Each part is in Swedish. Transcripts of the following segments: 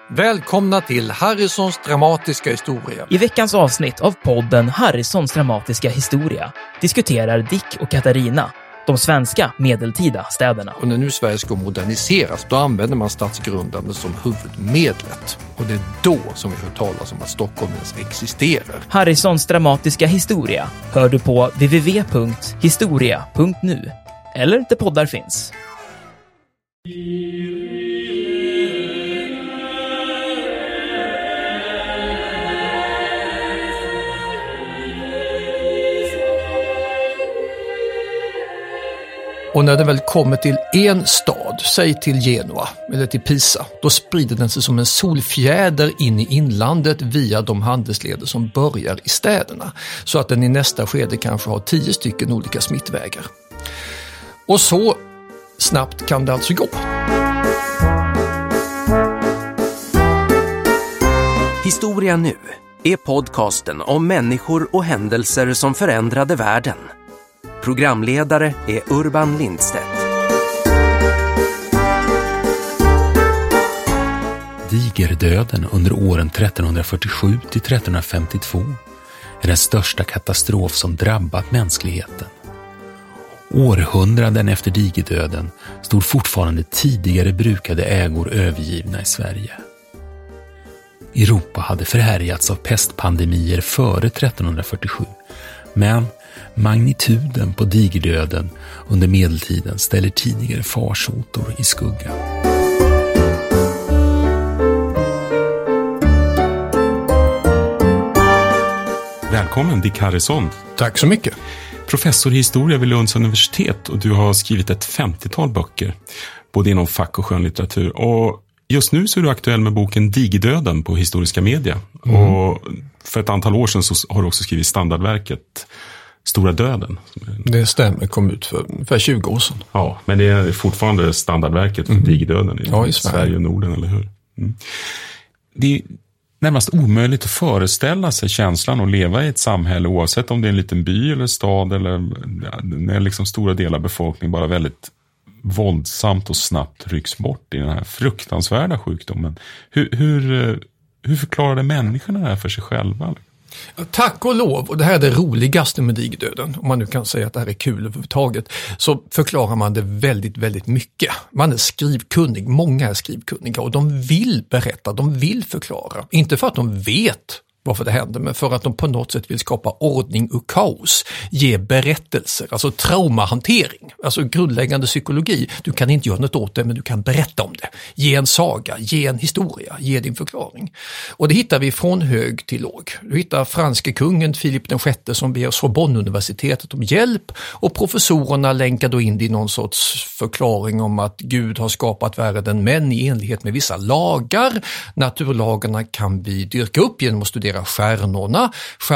Välkomna till Harrisons dramatiska historia. I veckans avsnitt av podden Harrisons dramatiska historia diskuterar Dick och Katarina de svenska medeltida städerna. Och när nu Sverige ska moderniseras, då använder man stadsgrundande som huvudmedlet. Och det är då som vi hör talas om att Stockholm ens existerar. Harrisons dramatiska historia hör du på www.historia.nu eller där poddar finns. Och när det väl kommer till en stad, säg till Genua eller till Pisa, då sprider den sig som en solfjäder in i inlandet via de handelsleder som börjar i städerna. Så att den i nästa skede kanske har 10 stycken olika smittvägar. Och så snabbt kan det alltså gå. Historia nu är podcasten om människor och händelser som förändrade världen. Programledare är Urban Lindstedt. Digerdöden under åren 1347 till 1352 är den största katastrof som drabbat mänskligheten. Århundraden efter digerdöden stod fortfarande tidigare brukade ägor övergivna i Sverige. Europa hade förhärjats av pestpandemier före 1347, men magnituden på digerdöden under medeltiden ställer tidigare farsoter i skugga. Välkommen Dick Harrison. Tack så mycket. Professor i historia vid Lunds universitet, och du har skrivit ett 50-tal böcker, både inom fack- och skönlitteratur. Och just nu så är du aktuell med boken Digerdöden på Historiska Media. Och för ett antal år sedan så har du också skrivit standardverket Stora döden. Det stämmer, kom ut för ungefär 20 år sedan. Ja, men det är fortfarande standardverket för digerdöden i Sverige och Norden, eller hur? Det är närmast omöjligt att föreställa sig känslan att leva i ett samhälle, oavsett om det är en liten by eller stad, eller när liksom stora delar av befolkningen bara väldigt våldsamt och snabbt rycks bort i den här fruktansvärda sjukdomen. Hur förklarade människorna det här för sig själva? Tack och lov, och det här är det roligaste med digerdöden, om man nu kan säga att det här är kul överhuvudtaget, så förklarar man det väldigt, väldigt mycket. Man är skrivkunnig, många är skrivkunniga, och de vill berätta, de vill förklara. Inte för att de vet varför det händer, men för att de på något sätt vill skapa ordning och kaos, ge berättelser, alltså traumahantering, alltså grundläggande psykologi. Du kan inte göra något åt det, men du kan berätta om det. Ge en saga, ge en historia, ge din förklaring. Och det hittar vi från hög till låg. Du hittar franske kungen Filip den sjätte som ber Sorbonne-universitetet om hjälp, och professorerna länkar då in i någon sorts förklaring om att Gud har skapat världen, men i enlighet med vissa lagar. Naturlagarna kan vi dyrka upp genom att studera stjärnorna,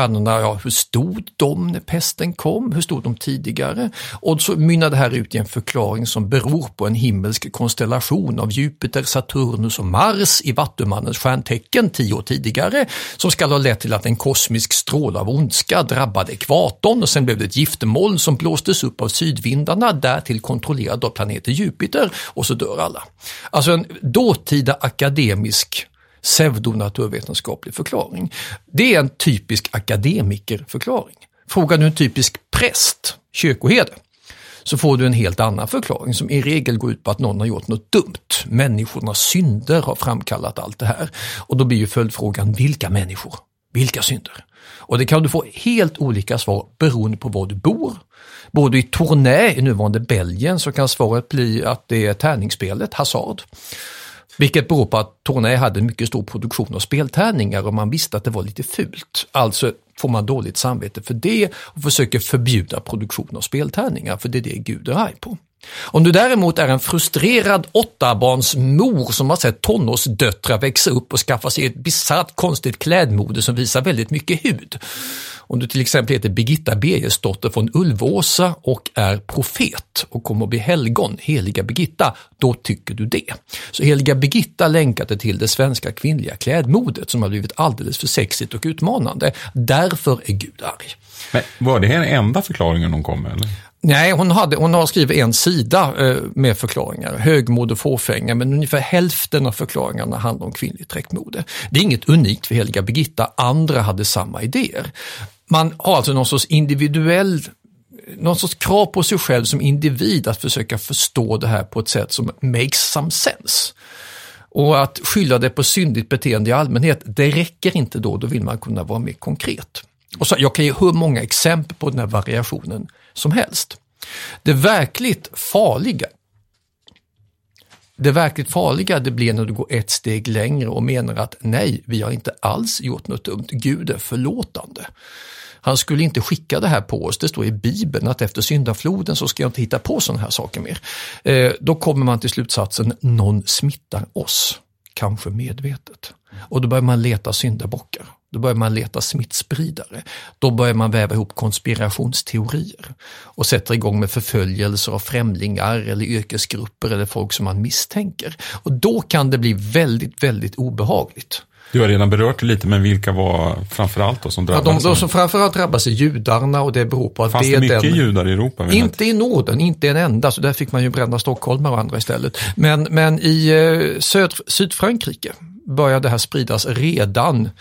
ja, hur stod de när pesten kom, hur stod de tidigare, och så mynnar det här ut i en förklaring som beror på en himmelsk konstellation av Jupiter, Saturnus och Mars i Vattumannens stjärntecken 10 år tidigare, som ska ha lett till att en kosmisk stråle av ondska drabbade ekvatorn, och sen blev det ett giftmoln som blåstes upp av sydvindarna, därtill kontrollerad av planeten Jupiter, och så dör alla. Alltså en dåtida akademisk pseudonaturvetenskaplig förklaring. Det är en typisk akademikerförklaring. Frågar du en typisk präst, kyrkoherde, så får du en helt annan förklaring som i regel går ut på att någon har gjort något dumt. Människornas synder har framkallat allt det här. Och då blir ju följdfrågan, vilka människor? Vilka synder? Och det kan du få helt olika svar beroende på var du bor. Både i Tournai i nuvarande Belgien så kan svaret bli att det är tärningsspelet, hasard. Vilket beror på att Tournai hade en mycket stor produktion av speltärningar, och man visste att det var lite fult. Alltså får man dåligt samvete för det och försöker förbjuda produktion av speltärningar, för det är det Gud är arg på. Om du däremot är en frustrerad 8-barnsmor som har sett tonårsdöttrar växa upp och skaffa sig ett bisarrt konstigt klädmode som visar väldigt mycket hud. Om du till exempel heter Birgitta Bergesdotter från Ulvåsa och är profet och kommer att bli helgon, heliga Birgitta, då tycker du det. Så heliga Birgitta länkade till det svenska kvinnliga klädmodet som har blivit alldeles för sexigt och utmanande. Därför är Gud arg. Men var det här enda förklaringen de kom med, eller? Nej, hon har skrivit en sida med förklaringar, högmod och fåfänga, men ungefär hälften av förklaringarna handlar om kvinnligt dräktmode. Det är inget unikt för heliga Birgitta, andra hade samma idéer. Man har alltså någon sorts krav på sig själv som individ att försöka förstå det här på ett sätt som makes some sense. Och att skylla det på syndigt beteende i allmänhet, det räcker inte då vill man kunna vara mer konkret. Och så, jag kan ge hur många exempel på den här variationen som helst. Det verkligt farliga det blir när du går ett steg längre och menar att nej, vi har inte alls gjort något dumt. Gud är förlåtande. Han skulle inte skicka det här på oss. Det står i Bibeln att efter syndafloden så ska jag inte hitta på sådana här saker mer. Då kommer man till slutsatsen, någon smittar oss. Kanske medvetet. Och då börjar man leta syndabockar. Då börjar man leta smittspridare. Då börjar man väva ihop konspirationsteorier och sätter igång med förföljelser av främlingar eller yrkesgrupper eller folk som man misstänker. Och då kan det bli väldigt, väldigt obehagligt. Du har redan berört det lite, men vilka var framförallt då som drabbades? De som framförallt drabbas är judarna, och det beror på att fanns det mycket judar i Europa? Inte i Norden, inte en enda, så där fick man ju bränna Stockholm och andra istället. Men i Sydfrankrike började det här spridas redan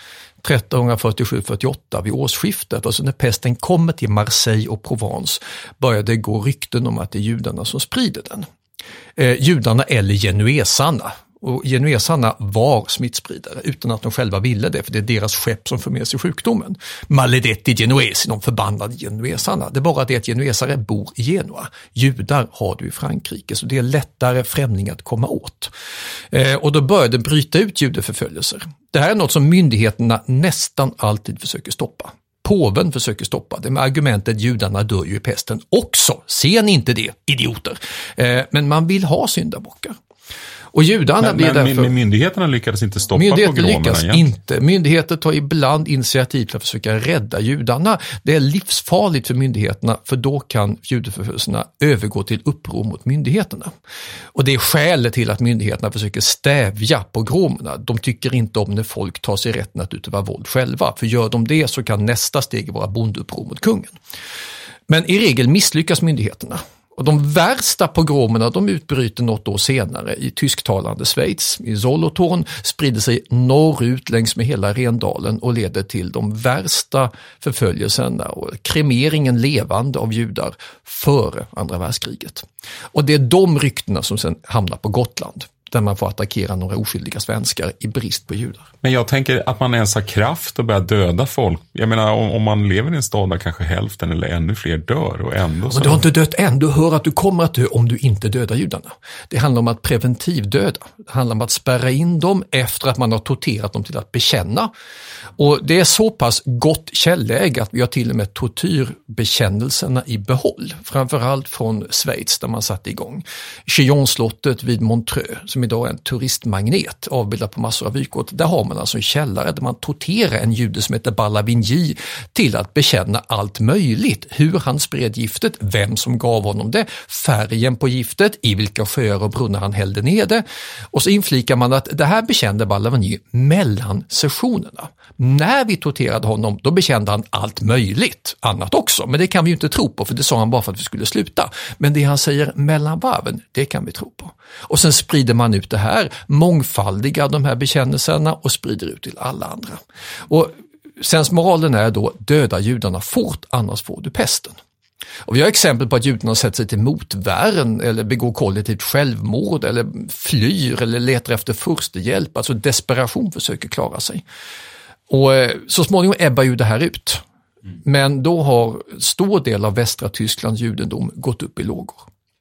1347-48 vid årsskiftet. Alltså när pesten kommer till Marseille och Provence började det gå rykten om att det är judarna som sprider den. Judarna eller genuesarna. Och genuesarna var smittspridare utan att de själva ville det, för det är deras skepp som för med sig sjukdomen. Maledetti genuesi, de förbannade genuesarna. Det är bara det att genuesare bor i Genua. Judar har du i Frankrike, så det är lättare främlingar att komma åt. Och då började bryta ut judeförföljelser. Det här är något som myndigheterna nästan alltid försöker stoppa. Påven försöker stoppa det med argumentet judarna dör ju i pesten också. Ser ni inte det, idioter? Men man vill ha syndabockar. Och judarna blir därför... Men myndigheterna lyckades inte stoppa pogromerna. Lyckas inte. Myndigheter tar ibland initiativ för att försöka rädda judarna. Det är livsfarligt för myndigheterna, för då kan judeförföljelserna övergå till uppror mot myndigheterna. Och det är skälet till att myndigheterna försöker stävja pogromerna. De tycker inte om när folk tar sig rätten att utöva våld själva. För gör de det så kan nästa steg vara bondeuppror mot kungen. Men i regel misslyckas myndigheterna. Och de värsta pogromerna de utbryter något år senare i tysktalande Schweiz. I Solothurn sprider sig norrut längs med hela Rendalen och leder till de värsta förföljelserna och kremeringen levande av judar före andra världskriget. Och det är de ryktena som sen hamnar på Gotland, där man får attackera några oskyldiga svenskar i brist på judar. Men jag tänker att man ens har kraft att börja döda folk. Jag menar, om man lever i en stad där kanske hälften eller ännu fler dör och ändå så... Men du har inte dött än. Du hör att du kommer att dö om du inte dödar judarna. Det handlar om att preventivdöda. Det handlar om att spärra in dem efter att man har torterat dem till att bekänna. Och det är så pass gott källäge att vi har till och med tortyrbekännelserna i behåll. Framförallt från Schweiz där man satte igång. Chillonslottet vid Montreux, som idag är en turistmagnet avbildad på massor av vykort. Där har man alltså en källare där man torterar en jude som heter Ballavigny till att bekänna allt möjligt. Hur han spred giftet, vem som gav honom det, färgen på giftet, i vilka sjöar och brunnar han hällde ner det. Och så inflikar man att det här bekände Ballavigny mellan sessionerna. När vi torterade honom, då bekände han allt möjligt annat också. Men det kan vi ju inte tro på, för det sa han bara för att vi skulle sluta. Men det han säger mellan varven, det kan vi tro på. Och sen sprider man ut det här, mångfaldiga de här bekännelserna och sprider ut till alla andra. Och sensmoralen är då, döda judarna fort, annars får du pesten. Och vi har exempel på att judarna sätter sig till motvärn eller begår kollektivt självmord eller flyr eller letar efter förstehjälp, alltså desperation försöker klara sig. Och så småningom ebbar ju det här ut. Men då har stor del av västra Tysklands judendom gått upp i lågor.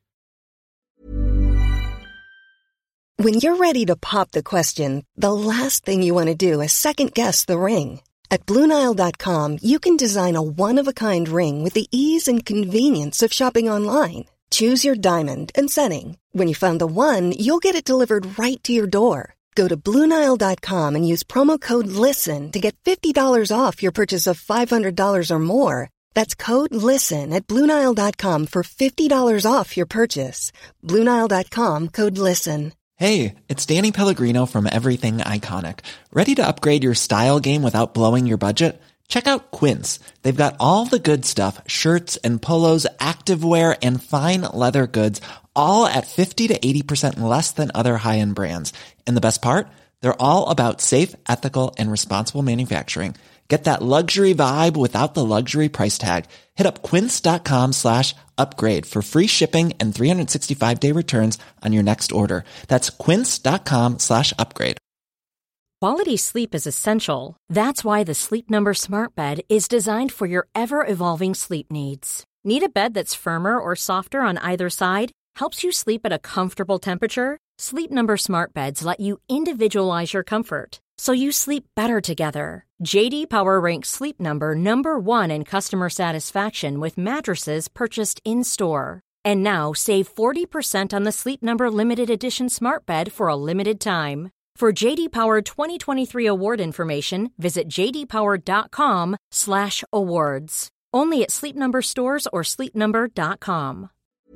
When you're ready to pop the question, the last thing you want to do is second guess the ring. At BlueNile.com you can design a one-of-a-kind ring with the ease and convenience of shopping online. Choose your diamond and setting. When you find the one, you'll get it delivered right to your door. Go to BlueNile.com and use promo code LISTEN to get $50 off your purchase of $500 or more. That's code LISTEN at BlueNile.com for $50 off your purchase. BlueNile.com, code LISTEN. Hey, it's Danny Pellegrino from Everything Iconic. Ready to upgrade your style game without blowing your budget? Check out Quince. They've got all the good stuff, shirts and polos, activewear and fine leather goods, all at 50 to 80% less than other high-end brands. And the best part? They're all about safe, ethical, and responsible manufacturing. Get that luxury vibe without the luxury price tag. Hit up quince.com/upgrade for free shipping and 365-day returns on your next order. That's quince.com/upgrade. Quality sleep is essential. That's why the Sleep Number Smart Bed is designed for your ever-evolving sleep needs. Need a bed that's firmer or softer on either side? Helps you sleep at a comfortable temperature? Sleep Number Smart Beds let you individualize your comfort, so you sleep better together. JD Power ranks Sleep Number #1 in customer satisfaction with mattresses purchased in-store. And now save 40% on the Sleep Number Limited Edition Smart Bed for a limited time. For JD Power 2023 award information, visit jdpower.com/awards. Only at Sleep Number stores or sleepnumber.com.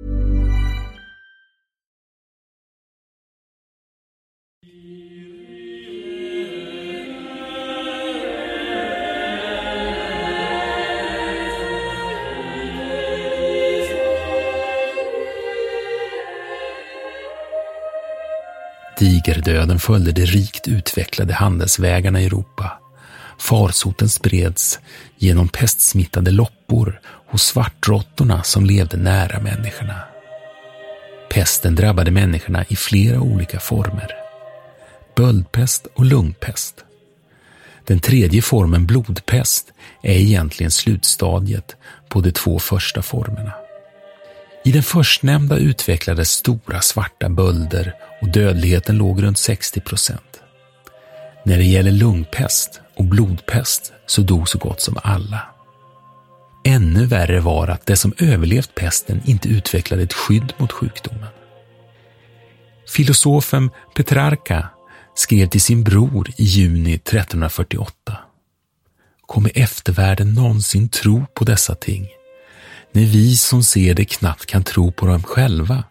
Digerdöden följde de rikt utvecklade handelsvägarna i Europa. Farsoten spreds genom pestsmittade loppor hos svartråttorna som levde nära människorna. Pesten drabbade människorna i flera olika former. Böldpest och lungpest. Den tredje formen, blodpest, är egentligen slutstadiet på de två första formerna. I den förstnämnda utvecklades stora svarta bölder och dödligheten låg runt 60%. När det gäller lungpest och blodpest så dog så gott som alla. Ännu värre var att det som överlevt pesten inte utvecklade ett skydd mot sjukdomen. Filosofen Petrarca skrev till sin bror i juni 1348: "Kommer eftervärlden någonsin tro på dessa ting, när vi som ser det knappt kan tro på dem själva?"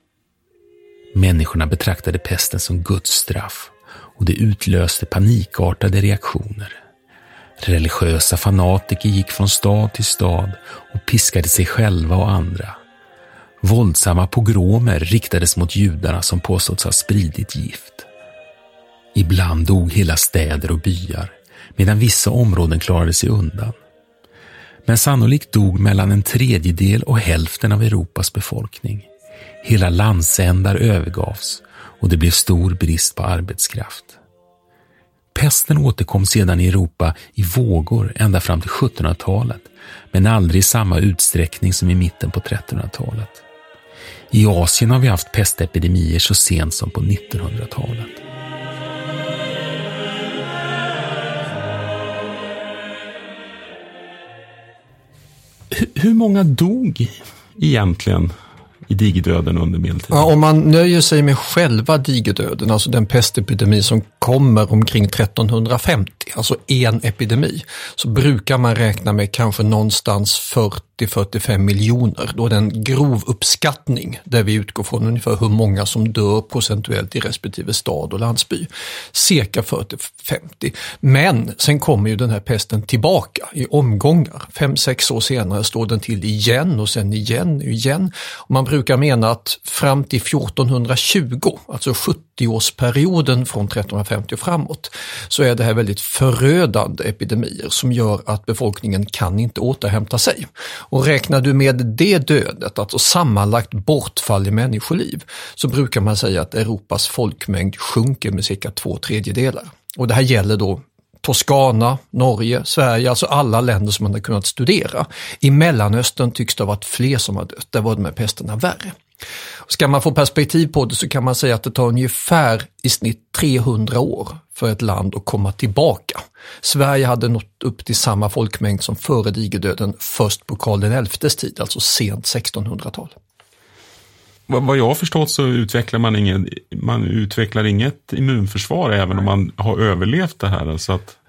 Människorna betraktade pesten som Guds straff och det utlöste panikartade reaktioner. Religiösa fanatiker gick från stad till stad och piskade sig själva och andra. Våldsamma pogromer riktades mot judarna som påståtts ha spridit gift. Ibland dog hela städer och byar, medan vissa områden klarade sig undan. Men sannolikt dog mellan 1/3 och hälften av Europas befolkning. Hela landsändar övergavs och det blev stor brist på arbetskraft. Pesten återkom sedan i Europa i vågor ända fram till 1700-talet, men aldrig i samma utsträckning som i mitten på 1300-talet. I Asien har vi haft pestepidemier så sent som på 1900-talet. Hur många dog egentligen i digerdöden under medeltiden? Ja, om man nöjer sig med själva digerdöden, alltså den pestepidemi som kommer omkring 1350, alltså en epidemi, så brukar man räkna med kanske någonstans 40-45 miljoner. Då är det en grov uppskattning där vi utgår från ungefär hur många som dör procentuellt i respektive stad och landsby. Cirka 40-50. Men sen kommer ju den här pesten tillbaka i omgångar. 5-6 år senare står den till igen och sen igen. Och man brukar mena att fram till 1420, alltså 70-årsperioden från 1350 och framåt, så är det här väldigt förödande epidemier som gör att befolkningen kan inte återhämta sig. Och räknar du med det dödet, alltså sammanlagt bortfall i människoliv, så brukar man säga att Europas folkmängd sjunker med cirka 2/3. Och det här gäller då Toscana, Norge, Sverige, alltså alla länder som man har kunnat studera. I Mellanöstern tycks det ha varit fler som har dött, där var de här pesterna värre. Ska man få perspektiv på det så kan man säga att det tar ungefär i snitt 300 år för ett land att komma tillbaka. Sverige hade nått upp till samma folkmängd som före digerdöden först på Karl XI:s tid, alltså sent 1600-tal. Vad jag har förstått så utvecklar man utvecklar inget immunförsvar även om man har överlevt det här. Så att...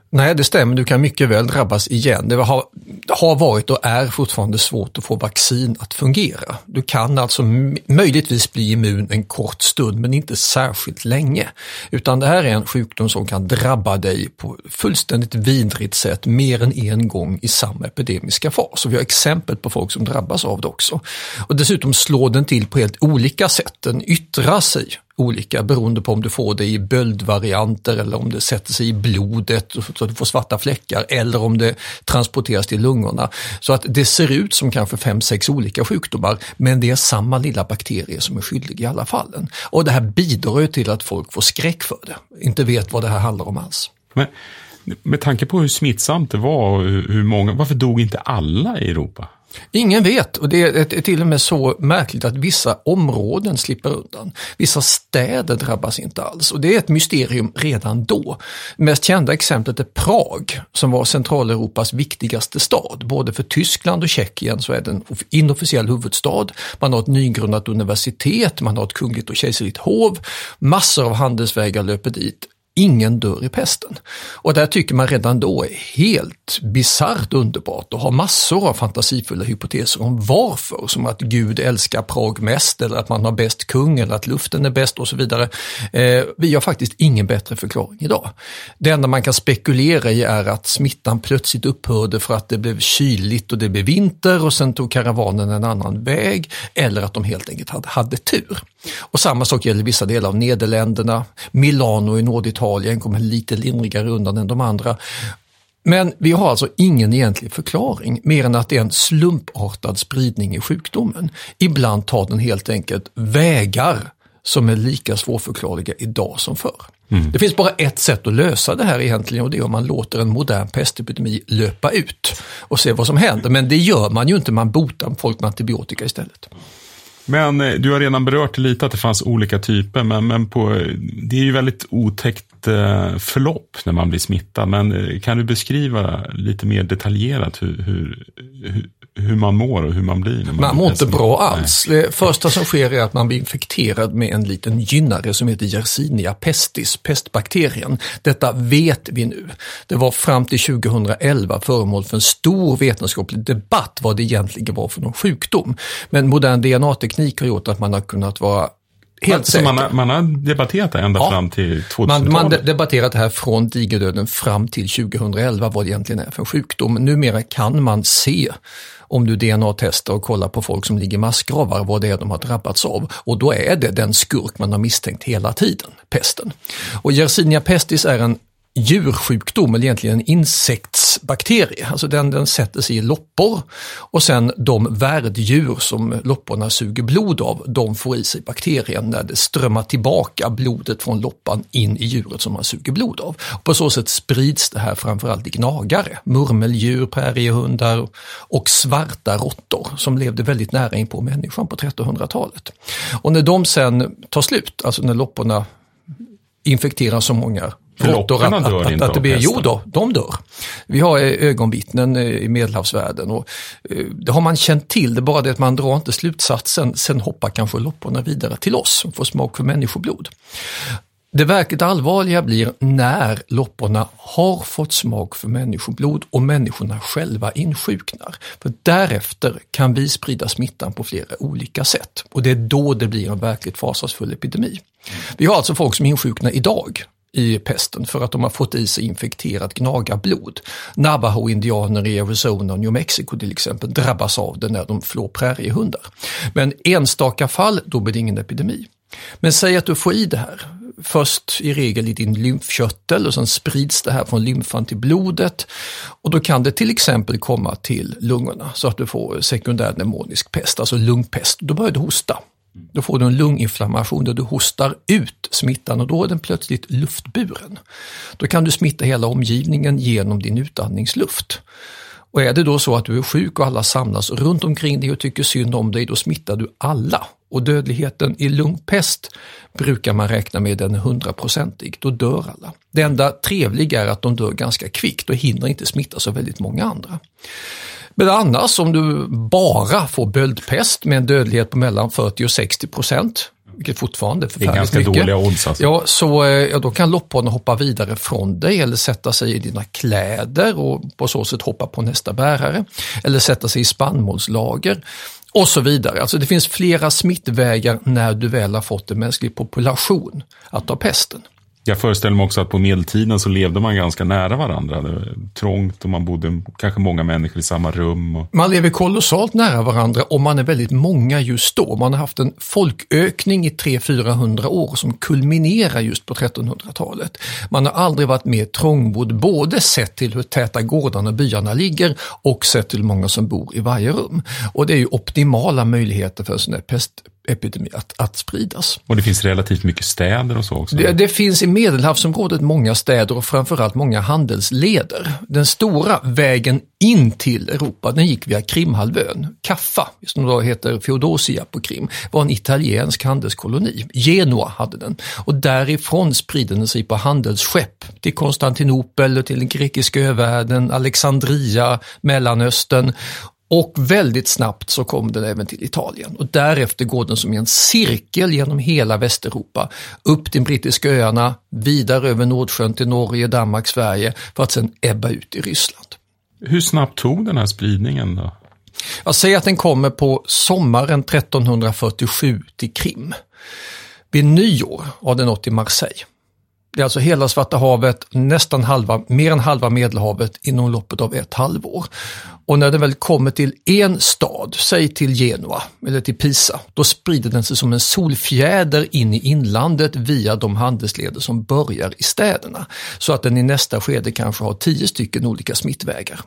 Nej, det stämmer. Du kan mycket väl drabbas igen. Det har varit och är fortfarande svårt att få vaccin att fungera. Du kan alltså möjligtvis bli immun en kort stund, men inte särskilt länge. Utan det här är en sjukdom som kan drabba dig på fullständigt vidrigt sätt mer än en gång i samma epidemiska fas. Och vi har exempel på folk som drabbas av det också. Och dessutom slår den till på helt olika sätt. Den yttrar sig olika beroende på om du får det i böldvarianter eller om det sätter sig i blodet så att du får svarta fläckar eller om det transporteras till lungorna. Så att det ser ut som kanske 5-6 olika sjukdomar, men det är samma lilla bakterier som är skyldiga i alla fallen. Och det här bidrar ju till att folk får skräck för det, inte vet vad det här handlar om alls. Men med tanke på hur smittsamt det var och hur många, varför dog inte alla i Europa? Ingen vet, och det är till och med så märkligt att vissa områden slipper undan. Vissa städer drabbas inte alls, och det är ett mysterium redan då. Mest kända exemplet är Prag, som var Centraleuropas viktigaste stad. Både för Tyskland och Tjeckien så är det en inofficiell huvudstad. Man har ett nygrundat universitet, man har ett kungligt och kejserligt hov. Massor av handelsvägar löper dit. Ingen dör i pesten. Och där tycker man redan då är helt bizarrt underbart och har massor av fantasifulla hypoteser om varför. Som att Gud älskar Prag mest eller att man har bäst kung eller att luften är bäst och så vidare. Vi har faktiskt ingen bättre förklaring idag. Det enda man kan spekulera i är att smittan plötsligt upphörde för att det blev kyligt och det blev vinter och sen tog karavanen en annan väg, eller att de helt enkelt hade tur. Och samma sak gäller vissa delar av Nederländerna. Milano i Norditalien kommer lite lindrigare undan än de andra. Men vi har alltså ingen egentlig förklaring mer än att det är en slumpartad spridning i sjukdomen. Ibland tar den helt enkelt vägar som är lika svårförklarliga idag som förr. Det finns bara ett sätt att lösa det här egentligen, och det är om man låter en modern pestepidemi löpa ut och se vad som händer. Men det gör man ju inte, man botar folk med antibiotika istället. Men du har redan berört lite att det fanns olika typer, men det är ju väldigt otäckt förlopp när man blir smittad. Men kan du beskriva lite mer detaljerat hur man mår och hur man blir? När man mår inte bra alls. Det första som sker är att man blir infekterad med en liten gynnare som heter Yersinia pestis, pestbakterien. Detta vet vi nu. Det var fram till 2011 föremål för en stor vetenskaplig debatt vad det egentligen var för någon sjukdom. Men modern DNA-teknik har gjort att man har kunnat vara helt säker. Man har debatterat det ända fram till 2012. Man debatterat det här från digerdöden fram till 2011 vad det egentligen är för sjukdom. Numera kan man se, om du DNA-testar och kollar på folk som ligger i massgravar, vad det är de har drabbats av. Och då är det den skurk man har misstänkt hela tiden, pesten. Och Yersinia pestis är en djursjukdom, eller egentligen en insektsbakterie. Alltså den sätter sig i loppor, och sen de värddjur som lopporna suger blod av, de får i sig bakterien när det strömmar tillbaka blodet från loppan in i djuret som man suger blod av. Och på så sätt sprids det här framförallt i gnagare, murmeldjur, präriehundar och svarta råttor som levde väldigt nära in på människan på 1300-talet. Och när de sen tar slut, alltså när lopporna infekterar så många lopporna dör inte av pesten. Jo då, de dör. Vi har ögonvittnen i Medelhavsvärlden, och det har man känt till. Det är bara det att man drar inte slutsatsen. Sen hoppar kanske lopporna vidare till oss och får smak för människoblod. Det verkligt allvarliga blir när lopporna har fått smak för människoblod och människorna själva insjuknar. För därefter kan vi sprida smittan på flera olika sätt, och det är då det blir en verkligt fasansfull epidemi. Vi har alltså folk som insjuknar idag i pesten för att de har fått i sig infekterat gnagarblod. Navajo-indianer i Arizona och New Mexico till exempel drabbas av det när de flår präriehundar. Men enstaka fall, då blir det ingen epidemi. Men säg att du får i det här, först i regel i din lymfkörtel, och sen sprids det här från lymfan till blodet, och då kan det till exempel komma till lungorna så att du får sekundär pneumonisk pest, alltså lungpest. Då börjar du hosta. Då får du en lunginflammation där du hostar ut smittan, och då är den plötsligt luftburen. Då kan du smitta hela omgivningen genom din utandningsluft. Och är det då så att du är sjuk och alla samlas runt omkring dig och tycker synd om dig, då smittar du alla. Och dödligheten i lungpest brukar man räkna med den 100%. Då dör alla. Det enda trevliga är att de dör ganska kvickt och hinner inte smitta så väldigt många andra. Men annars, om du bara får böldpest med en dödlighet på mellan 40 och 60%, vilket fortfarande är förfärligt mycket. Det är ganska dåliga odds alltså. Ja, så då kan lopphanen hoppa vidare från dig eller sätta sig i dina kläder och på så sätt hoppa på nästa bärare. Eller sätta sig i spannmålslager och så vidare. Alltså det finns flera smittvägar när du väl har fått en mänsklig population att ha pesten. Jag föreställer mig också att på medeltiden så levde man ganska nära varandra. Det var trångt och man bodde kanske många människor i samma rum. Man lever kolossalt nära varandra och man är väldigt många just då. Man har haft en folkökning i 300-400 år som kulminerar just på 1300-talet. Man har aldrig varit mer trångbodd, både sett till hur täta gårdarna och byarna ligger och sett till hur många som bor i varje rum. Och det är ju optimala möjligheter för en sån här pestepidemi att spridas. Och det finns relativt mycket städer och så också? Det finns i Medelhavsområdet många städer och framförallt många handelsleder. Den stora vägen in till Europa, den gick via Krimhalvön. Kaffa, som då heter Feodosia på Krim, var en italiensk handelskoloni. Genua hade den. Och därifrån spridde den sig på handelsskepp till Konstantinopel, till den grekiska övärlden, Alexandria, Mellanöstern. Och väldigt snabbt så kom den även till Italien och därefter går den som en cirkel genom hela Västeuropa upp till brittiska öarna, vidare över Nordsjön till Norge, Danmark, Sverige för att sedan ebba ut i Ryssland. Hur snabbt tog den här spridningen då? Jag säger att den kommer på sommaren 1347 till Krim. Vid nyår har den nått till Marseille. Det är alltså hela Svarta havet, mer än halva Medelhavet inom loppet av ett halvår. Och när den väl kommer till en stad, säg till Genua eller till Pisa, då sprider den sig som en solfjäder in i inlandet via de handelsleder som börjar i städerna. Så att den i nästa skede kanske har 10 stycken olika smittvägar.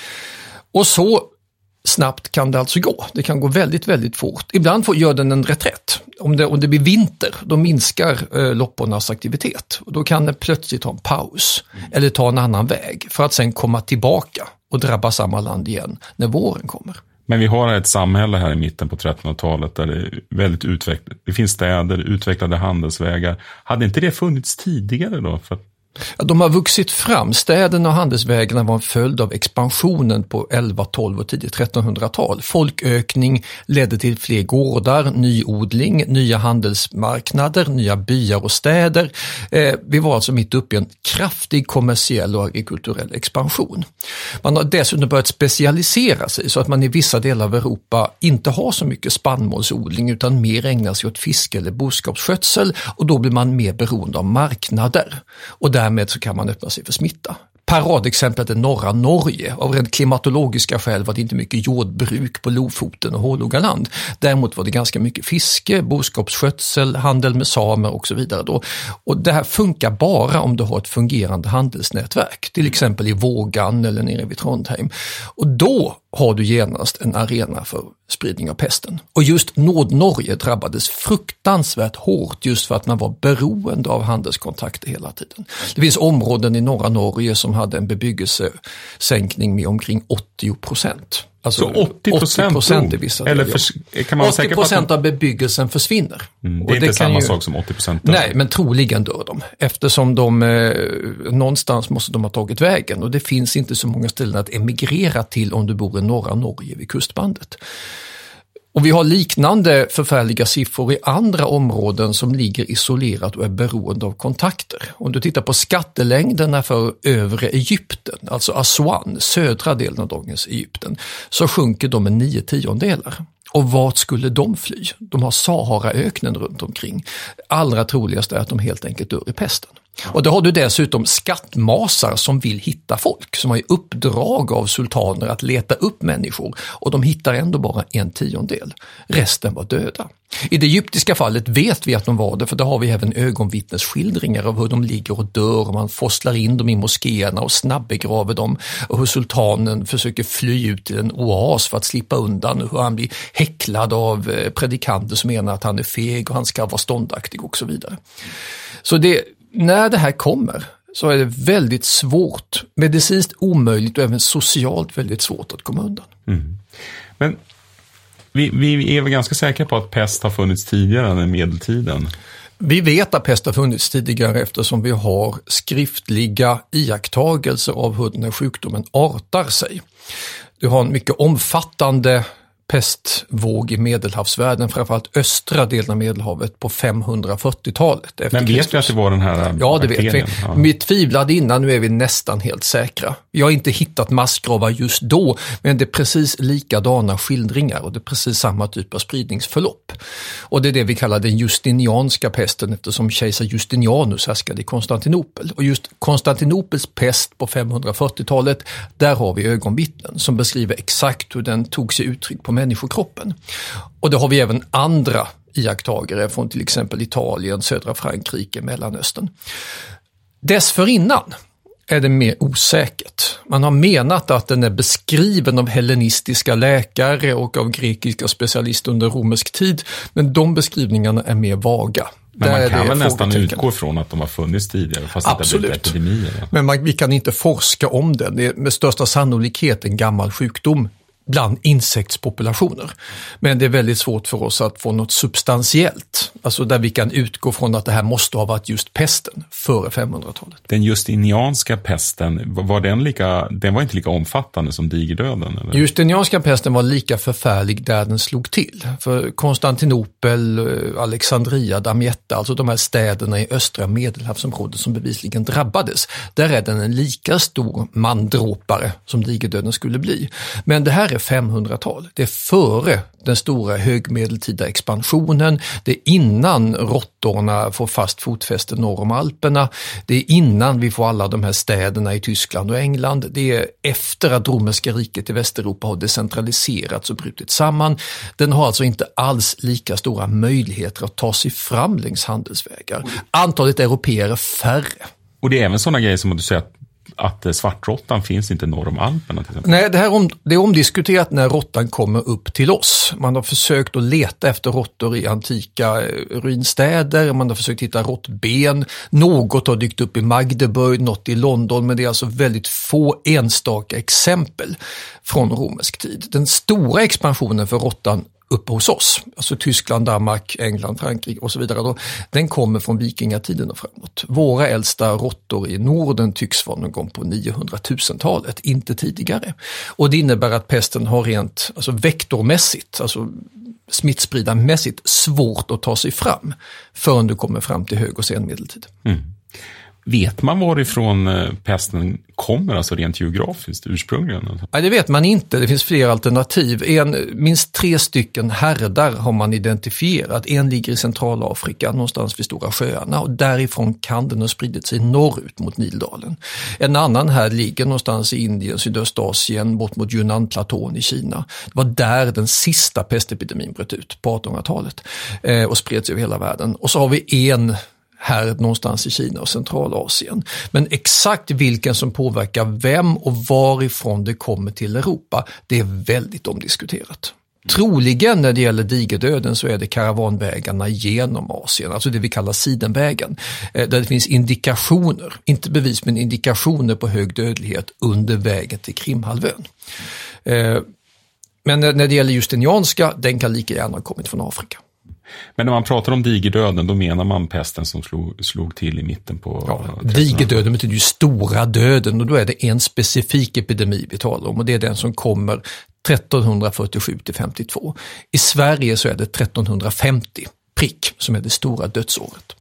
Och så snabbt kan det alltså gå. Det kan gå väldigt, väldigt fort. Ibland gör den en reträtt. Om det blir vinter, då minskar loppornas aktivitet. Och då kan den plötsligt ta en paus eller ta en annan väg för att sen komma tillbaka och drabba samma land igen när våren kommer. Men vi har ett samhälle här i mitten på 1300-talet där det är väldigt utvecklat. Det finns städer, utvecklade handelsvägar. Hade inte det funnits tidigare då? Ja, de har vuxit fram. Städerna och handelsvägarna var en följd av expansionen på 11, 12 och tidigt 1300-tal. Folkökning ledde till fler gårdar, nyodling, nya handelsmarknader, nya byar och städer. Vi var alltså mitt uppe i en kraftig kommersiell och agrikulturell expansion. Man har dessutom börjat specialisera sig så att man i vissa delar av Europa inte har så mycket spannmålsodling utan mer ägnar sig åt fiske eller boskapsskötsel och då blir man mer beroende av marknader. Och därmed så kan man öppna sig för smitta. Paradexemplet är norra Norge. Av rent klimatologiska skäl var det inte mycket jordbruk på Lofoten och Hålogaland. Däremot var det ganska mycket fiske, boskapsskötsel, handel med samer och så vidare då. Och det här funkar bara om du har ett fungerande handelsnätverk. Till exempel i Vågan eller nere vid Trondheim. Och då har du genast en arena för spridning av pesten. Och just Nordnorge drabbades fruktansvärt hårt just för att man var beroende av handelskontakter hela tiden. Det finns områden i norra Norge som hade en bebyggelsesänkning med omkring 80%. Alltså så 80% i vissa eller kan man 80% av bebyggelsen försvinner. Det är inte samma sak som 80%. Nej, men troligen dör de. Eftersom någonstans måste de ha tagit vägen. Och det finns inte så många ställen att emigrera till om du bor i norra Norge vid kustbandet. Och vi har liknande förfärliga siffror i andra områden som ligger isolerat och är beroende av kontakter. Om du tittar på skattelängderna för övre Egypten, alltså Aswan, södra delen av dagens Egypten, så sjunker de med 9/10. Och vart skulle de fly? De har Saharaöknen runt omkring. Allra troligast är att de helt enkelt dör i pesten. Och då har du dessutom skattmasar som vill hitta folk, som har i uppdrag av sultaner att leta upp människor och de hittar ändå bara 1/10. Resten var döda. I det egyptiska fallet vet vi att de var det, för då har vi även ögonvittnesskildringar av hur de ligger och dör och man forslar in dem i moskéerna och snabbegraver dem och hur sultanen försöker fly ut till en oas för att slippa undan och hur han blir häcklad av predikanter som menar att han är feg och han ska vara ståndaktig och så vidare. Så när det här kommer så är det väldigt svårt, medicinskt omöjligt och även socialt väldigt svårt att komma undan. Mm. Men vi är väl ganska säkra på att pest har funnits tidigare än i medeltiden? Vi vet att pest har funnits tidigare eftersom vi har skriftliga iakttagelser av hur den här sjukdomen artar sig. Du har en mycket omfattande pestvåg i Medelhavsvärlden, framförallt östra delen av Medelhavet på 540-talet. Men vet vi att det var den här Ja, det vet vi. Ja. Vi tvivlade innan, nu är vi nästan helt säkra. Jag har inte hittat massgravar just då, men det är precis likadana skildringar och det är precis samma typ av spridningsförlopp. Och det är det vi kallar den justinianska pesten, eftersom kejsar Justinianus härskade i Konstantinopel. Och just Konstantinopels pest på 540-talet, där har vi ögonvittnen som beskriver exakt hur den tog sig uttryck på människokroppen. Och det har vi även andra iakttagare från till exempel Italien, södra Frankrike, Mellanöstern. Dessförinnan är det mer osäkert. Man har menat att den är beskriven av hellenistiska läkare och av grekiska specialister under romersk tid, men de beskrivningarna är mer vaga. Men man kan väl nästan utgå från att de har funnits tidigare, fast absolut. Det inte har blivit epidemier. Men vi kan inte forska om den. Det är med största sannolikhet en gammal sjukdom bland insektspopulationer. Men det är väldigt svårt för oss att få något substantiellt, alltså där vi kan utgå från att det här måste ha varit just pesten före 500-talet. Den justinianska pesten, den var inte lika omfattande som digerdöden? Eller? Justinianska pesten var lika förfärlig där den slog till. För Konstantinopel, Alexandria, Damietta, alltså de här städerna i östra Medelhavsområdet som bevisligen drabbades, där är den en lika stor mandråpare som digerdöden skulle bli. Men det här är 500-tal. Det är före den stora högmedeltida expansionen. Det är innan råttorna får fast fotfäste norr om Alperna. Det är innan vi får alla de här städerna i Tyskland och England. Det är efter att romerska riket i Västeuropa har decentraliserats och brutit samman. Den har alltså inte alls lika stora möjligheter att ta sig fram längs handelsvägar. Antalet europeer är färre. Och det är även sådana grejer som att du säger att svartråttan finns inte norr om Alperna till exempel. Nej, det är omdiskuterat när råttan kommer upp till oss. Man har försökt att leta efter råttor i antika ruinstäder, man har försökt hitta råttben. Något har dykt upp i Magdeburg, något i London, men det är alltså väldigt få enstaka exempel från romersk tid. Den stora expansionen för råttan uppe hos oss, alltså Tyskland, Danmark, England, Frankrike och så vidare, då, den kommer från vikingatiden och framåt. Våra äldsta råttor i Norden tycks vara någon gång på 900 000-talet, inte tidigare. Och det innebär att pesten har rent, alltså vektormässigt, alltså smittspridarmässigt svårt att ta sig fram förrän du kommer fram till hög- och senmedeltid. Mm. Vet man varifrån pesten kommer, alltså rent geografiskt, ursprungligen? Nej, det vet man inte. Det finns fler alternativ. Minst 3 stycken härdar har man identifierat. En ligger i Centralafrika, någonstans vid Stora sjöarna, och därifrån kan den ha spridit sig norrut mot Nildalen. En annan här ligger någonstans i Indien, Sydöstasien, bort mot Yunnanplatån i Kina. Det var där den sista pestepidemin bröt ut på 1800-talet och spreds över hela världen. Och så har vi en här någonstans i Kina och Centralasien. Men exakt vilken som påverkar vem och varifrån det kommer till Europa, det är väldigt omdiskuterat. Troligen när det gäller digerdöden så är det karavanvägarna genom Asien, alltså det vi kallar sidenvägen, där det finns indikationer, inte bevis men indikationer på hög dödlighet under vägen till Krimhalvön. Men när det gäller justinianska, den kan lika gärna ha kommit från Afrika. Men när man pratar om digerdöden, då menar man pesten som slog till i mitten på... Ja, digerdöden betyder ju stora döden, och då är det en specifik epidemi vi talar om, och det är den som kommer 1347 till 52. I Sverige så är det 1350 prick som är det stora dödsåret.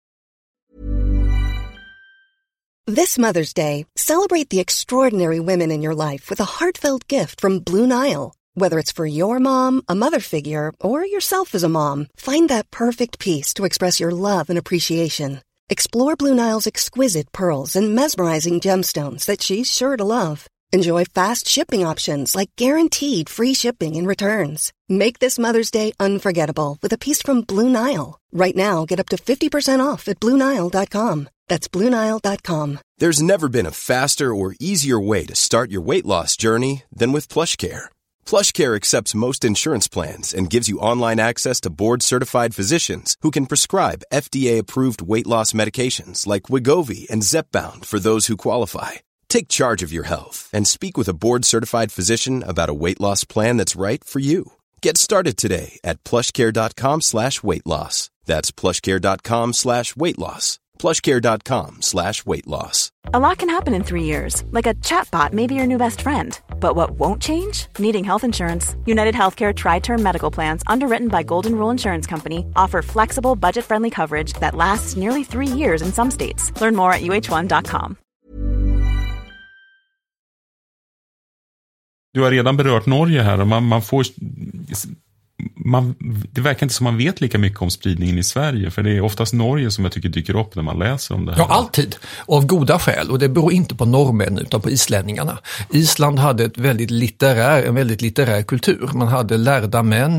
This Mother's Day, celebrate the extraordinary women in your life with a heartfelt gift from Blue Nile. Whether it's for your mom, a mother figure, or yourself as a mom, find that perfect piece to express your love and appreciation. Explore Blue Nile's exquisite pearls and mesmerizing gemstones that she's sure to love. Enjoy fast shipping options like guaranteed free shipping and returns. Make this Mother's Day unforgettable with a piece from Blue Nile. Right now, get up to 50% off at BlueNile.com. That's BlueNile.com. There's never been a faster or easier way to start your weight loss journey than with PlushCare. PlushCare accepts most insurance plans and gives you online access to board-certified physicians who can prescribe FDA-approved weight loss medications like Wegovy and Zepbound for those who qualify. Take charge of your health and speak with a board-certified physician about a weight loss plan that's right for you. Get started today at plushcare.com/weightloss. That's plushcare.com/weightloss. plushcare.com/weightloss. A lot can happen in 3 years, like a chatbot may be your new best friend. But what won't change? Needing health insurance. United Healthcare Tri-Term Medical Plans, underwritten by Golden Rule Insurance Company, offer flexible, budget-friendly coverage that lasts nearly 3 years in some states. Learn more at uh1.com. Du har redan berört Norge här och det verkar inte som man vet lika mycket om spridningen i Sverige, för det är oftast Norge som jag tycker dyker upp när man läser om det här. Ja, alltid. Och av goda skäl. Och det beror inte på norrmän utan på islänningarna. Island hade en väldigt litterär kultur. Man hade lärda män,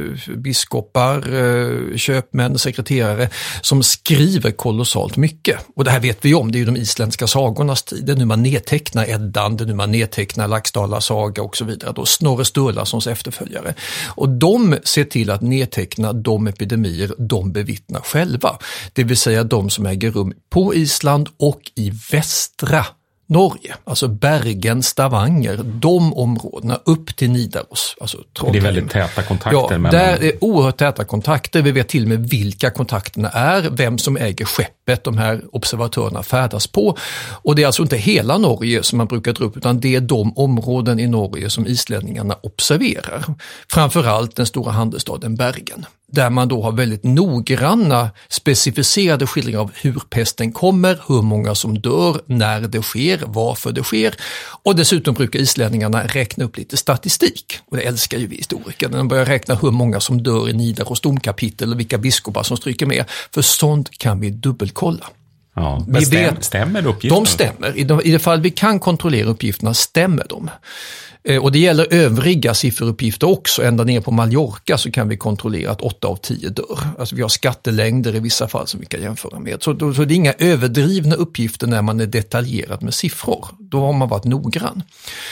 biskopar, köpmän, sekreterare som skriver kolossalt mycket. Och det här vet vi om, det är ju de isländska sagornas tid. Det är nu man nedtecknar Eddan, det är nu man nedtecknar Laxdala saga och så vidare. Då Snorre Sturlasons efterföljare. Och de ser till att nedteckna de epidemier de bevittnar själva. Det vill säga de som äger rum på Island och i västra Norge, alltså Bergen, Stavanger, de områdena upp till Nidaros. Alltså det är väldigt täta kontakter. Ja, där är oerhört täta kontakter. Vi vet till och med vilka kontakterna är, vem som äger skeppet de här observatörerna färdas på. Och det är alltså inte hela Norge som man brukar dra upp, utan det är de områden i Norge som islänningarna observerar. Framförallt den stora handelsstaden Bergen, där man då har väldigt noggranna specificerade skildringar av hur pesten kommer, hur många som dör, när det sker, varför det sker. Och dessutom brukar islänningarna räkna upp lite statistik. Och det älskar ju vi historiker, när de börjar räkna hur många som dör i Nidaros domkapitel och vilka biskopar som stryker med. För sånt kan vi dubbelkolla. Ja, men stämmer uppgifterna? De stämmer. I det fall vi kan kontrollera uppgifterna stämmer de. Och det gäller övriga sifferuppgifter också. Ända ner på Mallorca så kan vi kontrollera att 8 av 10 dör. Alltså vi har skattelängder i vissa fall som vi kan jämföra med. Så det är inga överdrivna uppgifter när man är detaljerad med siffror. Då har man varit noggrann.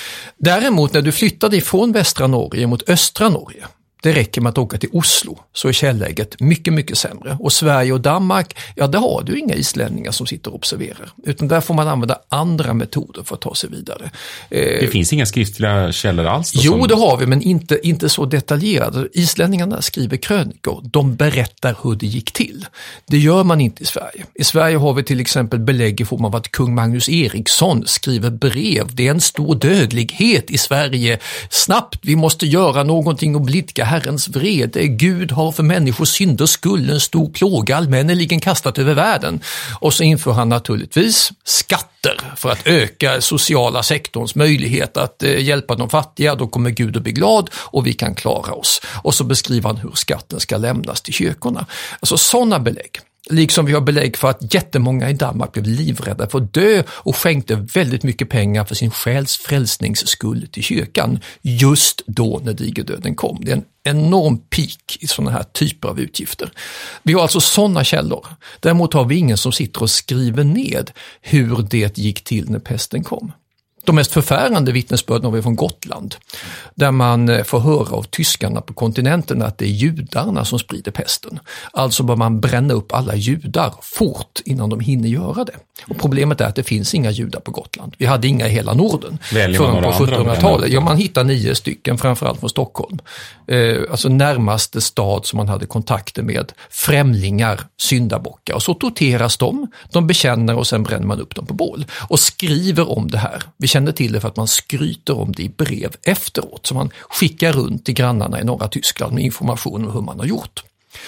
Däremot när du flyttade ifrån västra Norge mot östra Norge, det räcker med att åka till Oslo, så är källäget mycket, mycket sämre. Och Sverige och Danmark, ja, där har du inga islänningar som sitter och observerar. Utan där får man använda andra metoder för att ta sig vidare. Det finns inga skriftliga källor alls? Då, jo, det har vi, men inte så detaljerade. Islänningarna skriver krönikor. De berättar hur det gick till. Det gör man inte i Sverige. I Sverige har vi till exempel belägg i form av att kung Magnus Eriksson skriver brev. Det är en stor dödlighet i Sverige. Snabbt, vi måste göra någonting och blidka Herrens vrede. Gud har för människors synder skull en stor plåga allmänneligen kastat över världen. Och så inför han naturligtvis skatter för att öka sociala sektorns möjlighet att hjälpa de fattiga. Då kommer Gud att bli glad och vi kan klara oss. Och så beskriver han hur skatten ska lämnas till kyrkorna. Alltså sådana belägg. Liksom vi har belägg för att jättemånga i Danmark blev livrädda för att dö och skänkte väldigt mycket pengar för sin själs frälsningsskull till kyrkan just då när digerdöden kom. Det är en enorm peak i sådana här typer av utgifter. Vi har alltså sådana källor. Däremot har vi ingen som sitter och skriver ned hur det gick till när pesten kom. De mest förfärande vittnesbörden har vi från Gotland, där man får höra av tyskarna på kontinenten att det är judarna som sprider pesten. Alltså bör man bränna upp alla judar fort innan de hinner göra det. Och problemet är att det finns inga judar på Gotland. Vi hade inga i hela Norden förrän på 1700-talet. Ja, man hittar 9 stycken, framförallt från Stockholm. Alltså närmaste stad som man hade kontakter med, främlingar, syndabockar. Och så torteras de bekänner och sen bränner man upp dem på bål. Och skriver om det här. Vi känner till det för att man skryter om det i brev efteråt. Så man skickar runt till grannarna i norra Tyskland med information om hur man har gjort.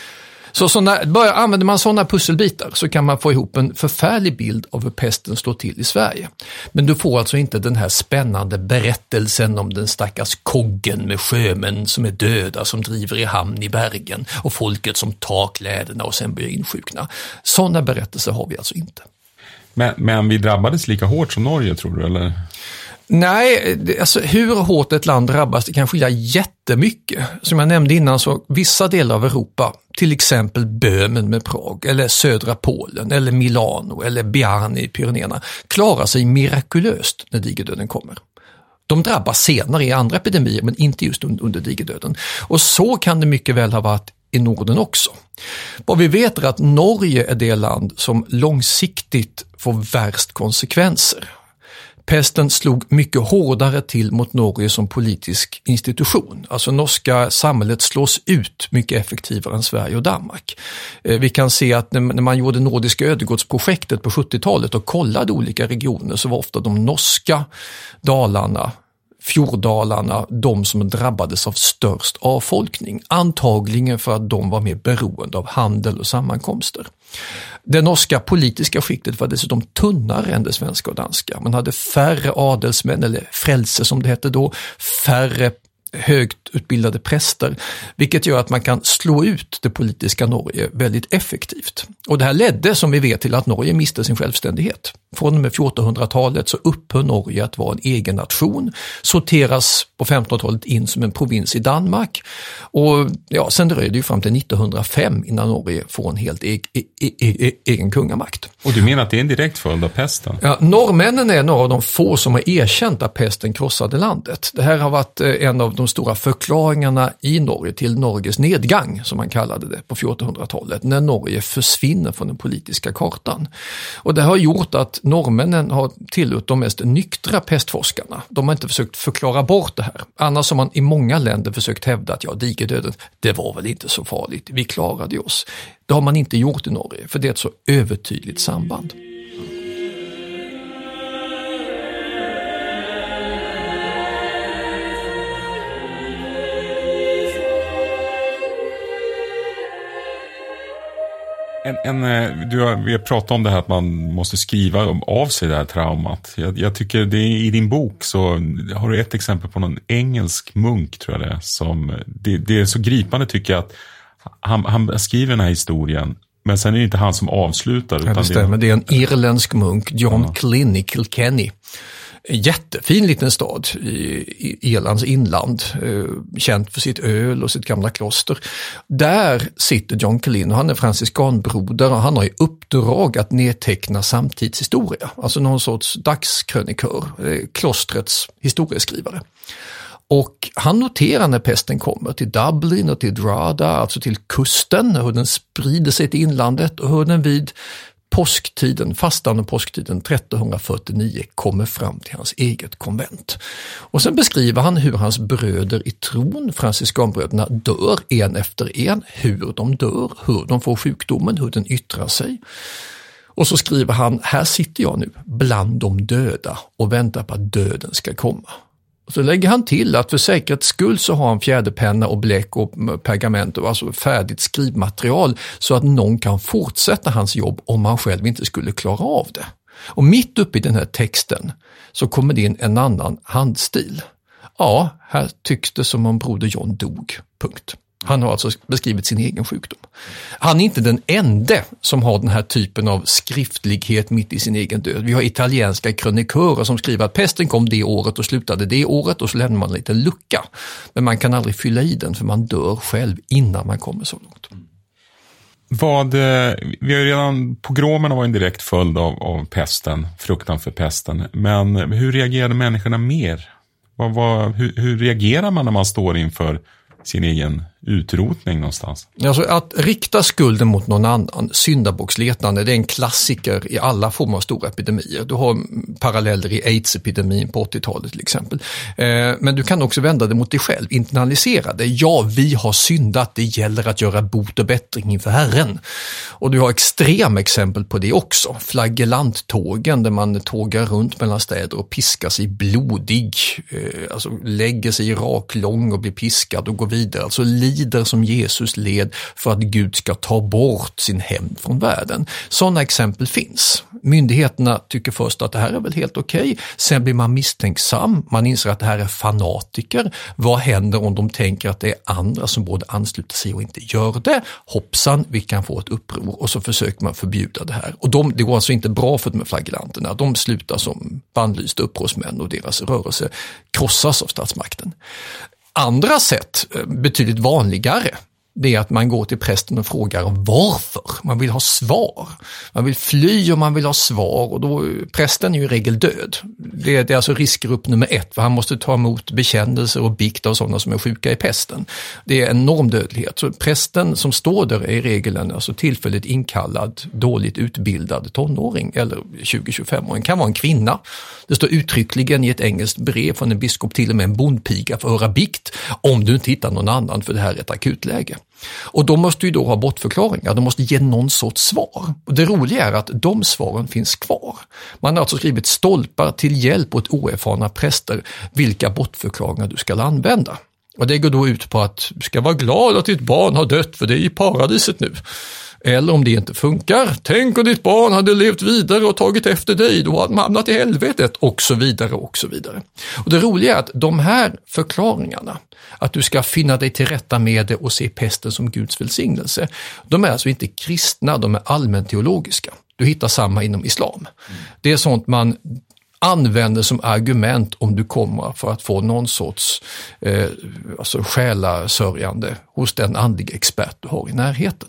Så använder man sådana pusselbitar så kan man få ihop en förfärlig bild av hur pesten står till i Sverige. Men du får alltså inte den här spännande berättelsen om den stackars koggen med sjömän som är döda som driver i hamn i Bergen och folket som tar kläderna och sen blir insjukna. Sådana berättelser har vi alltså inte. Men vi drabbades lika hårt som Norge, tror du, eller? Nej, alltså hur hårt ett land drabbas det kan skilja jättemycket. Som jag nämnde innan så vissa delar av Europa, till exempel Böhmen med Prag eller södra Polen eller Milano eller Biarn i Pyrenéerna, klarar sig mirakulöst när digerdöden kommer. De drabbas senare i andra epidemier men inte just under digerdöden. Och så kan det mycket väl ha varit i Norden också. Vad vi vet är att Norge är det land som långsiktigt får värst konsekvenser. Pesten slog mycket hårdare till mot Norge som politisk institution. Alltså norska samhället slås ut mycket effektivare än Sverige och Danmark. Vi kan se att när man gjorde Nordiska ödegodsprojektet på 70-talet och kollade olika regioner så var ofta de norska Dalarna, fjorddalarna de som drabbades av störst avfolkning, antagligen för att de var mer beroende av handel och sammankomster. Det norska politiska skiktet var dessutom tunnare än det svenska och danska. Man hade färre adelsmän, eller frälse som det hette då, färre högt utbildade präster, vilket gör att man kan slå ut det politiska Norge väldigt effektivt. Och det här ledde, som vi vet, till att Norge miste sin självständighet. Från och med 1400-talet så upphör Norge att vara en egen nation, sorteras på 1500-talet in som en provins i Danmark, och sen dröjer det ju fram till 1905 innan Norge får en helt egen kungamakt. Och du menar att det är en direkt följd av pesten? Ja, norrmännen är några av de få som har erkänt att pesten krossade landet. Det här har varit en av de stora förklaringarna i Norge till Norges nedgång, som man kallade det på 1400-talet, när Norge försvinner från den politiska kartan. Och det har gjort att norrmännen har tillhört de mest nyktra pestforskarna. De har inte försökt förklara bort det här. Annars har man i många länder försökt hävda att digerdöden, det var väl inte så farligt, vi klarade oss. Det har man inte gjort i Norge, för det är ett så övertydligt samband. Vi har pratat om det här att man måste skriva av sig det här traumat. Jag tycker det i din bok så har du ett exempel på någon engelsk munk, tror jag det är, som det är så gripande, tycker jag, att han skriver den här historien, men sen är det inte han som avslutar. Utan det stämmer, det är en irländsk munk, John Glynn i Kilkenny. En jättefin liten stad i Irlands inland, känt för sitt öl och sitt gamla kloster. Där sitter John Glynn, och han är franciskanbroder, och han har i uppdrag att nedteckna samtidshistoria. Alltså någon sorts dagskrönikör, klostrets historieskrivare. Och han noterar när pesten kommer till Dublin och till Drogheda, alltså till kusten, hur den sprider sig till inlandet, och hur den vid påsktiden, fastan och påsktiden 1349 kommer fram till hans eget konvent. Och sen beskriver han hur hans bröder i tron, franciskanbröderna, dör en efter en, hur de dör, hur de får sjukdomen, hur den yttrar sig. Och så skriver han, här sitter jag nu bland de döda och väntar på att döden ska komma. Så lägger han till att för säkerhets skull så har han fjäderpenna och bläck och pergament, och alltså färdigt skrivmaterial, så att någon kan fortsätta hans jobb om han själv inte skulle klara av det. Och mitt uppe i den här texten så kommer det in en annan handstil. Ja, här tycks det som om broder John dog. Punkt. Han har alltså beskrivit sin egen sjukdom. Han är inte den enda som har den här typen av skriftlighet mitt i sin egen död. Vi har italienska krönikörer som skriver att pesten kom det året och slutade det året, och så lämnar man en liten lucka. Men man kan aldrig fylla i den, för man dör själv innan man kommer så långt. Vi har ju redan, pogromerna var en direkt följd av pesten, fruktan för pesten. Men hur reagerade människorna mer? Hur reagerar man när man står inför sin egen utrotning någonstans? Alltså att rikta skulden mot någon annan, syndabocksletande, det är en klassiker i alla former av stora epidemier. Du har paralleller i AIDS-epidemin på 80-talet till exempel. Men du kan också vända det mot dig själv, internalisera det. Ja, vi har syndat, det gäller att göra bot och bättring inför Herren. Och du har extrema exempel på det också. Flagellanttågen där man tågar runt mellan städer och piskar sig blodig, alltså lägger sig i raklång och blir piskad och går vidare. Alltså lider som Jesus led för att Gud ska ta bort sin hämnd från världen. Sådana exempel finns. Myndigheterna tycker först att det här är väl helt okej. Sen blir man misstänksam. Man inser att det här är fanatiker. Vad händer om de tänker att det är andra som borde ansluta sig och inte gör det? Hoppsan, vi kan få ett uppror. Och så försöker man förbjuda det här. Och det går alltså inte bra för de här flagellanterna. De slutar som bannlysta upprorsmän, och deras rörelse krossas av statsmakten. Andra sätt, betydligt vanligare, det är att man går till prästen och frågar varför. Man vill ha svar. Man vill fly och man vill ha svar, och då prästen är ju i regel död. Det är alltså riskgrupp nummer 1, för han måste ta emot bekännelser och bikt av sådana som är sjuka i pesten. Det är en enorm dödlighet. Så prästen som står där är i regel en alltså tillfälligt inkallad, dåligt utbildad tonåring eller 20-25-åring. Kan vara en kvinna. Det står uttryckligen i ett engelskt brev från en biskop, till och med en bondpiga, för att höra bikt om du inte hittar någon annan, för det här är ett akutläge. Och de måste ju då ha bortförklaringar, de måste ge någon sorts svar. Och det roliga är att de svaren finns kvar. Man har alltså skrivit stolpar till hjälp åt oerfarna präster vilka bortförklaringar du ska använda. Och det går då ut på att du ska vara glad att ditt barn har dött för det är i paradiset nu. Eller om det inte funkar, tänk om ditt barn hade levt vidare och tagit efter dig, då hade man hamnat i helvetet, och så vidare och så vidare. Och det roliga är att de här förklaringarna, att du ska finna dig till rätta med det och se pesten som Guds välsignelse, de är alltså inte kristna, de är allmänteologiska. Du hittar samma inom islam. Det är sånt man använder som argument om du kommer för att få någon sorts själasörjande hos den andliga expert du har i närheten.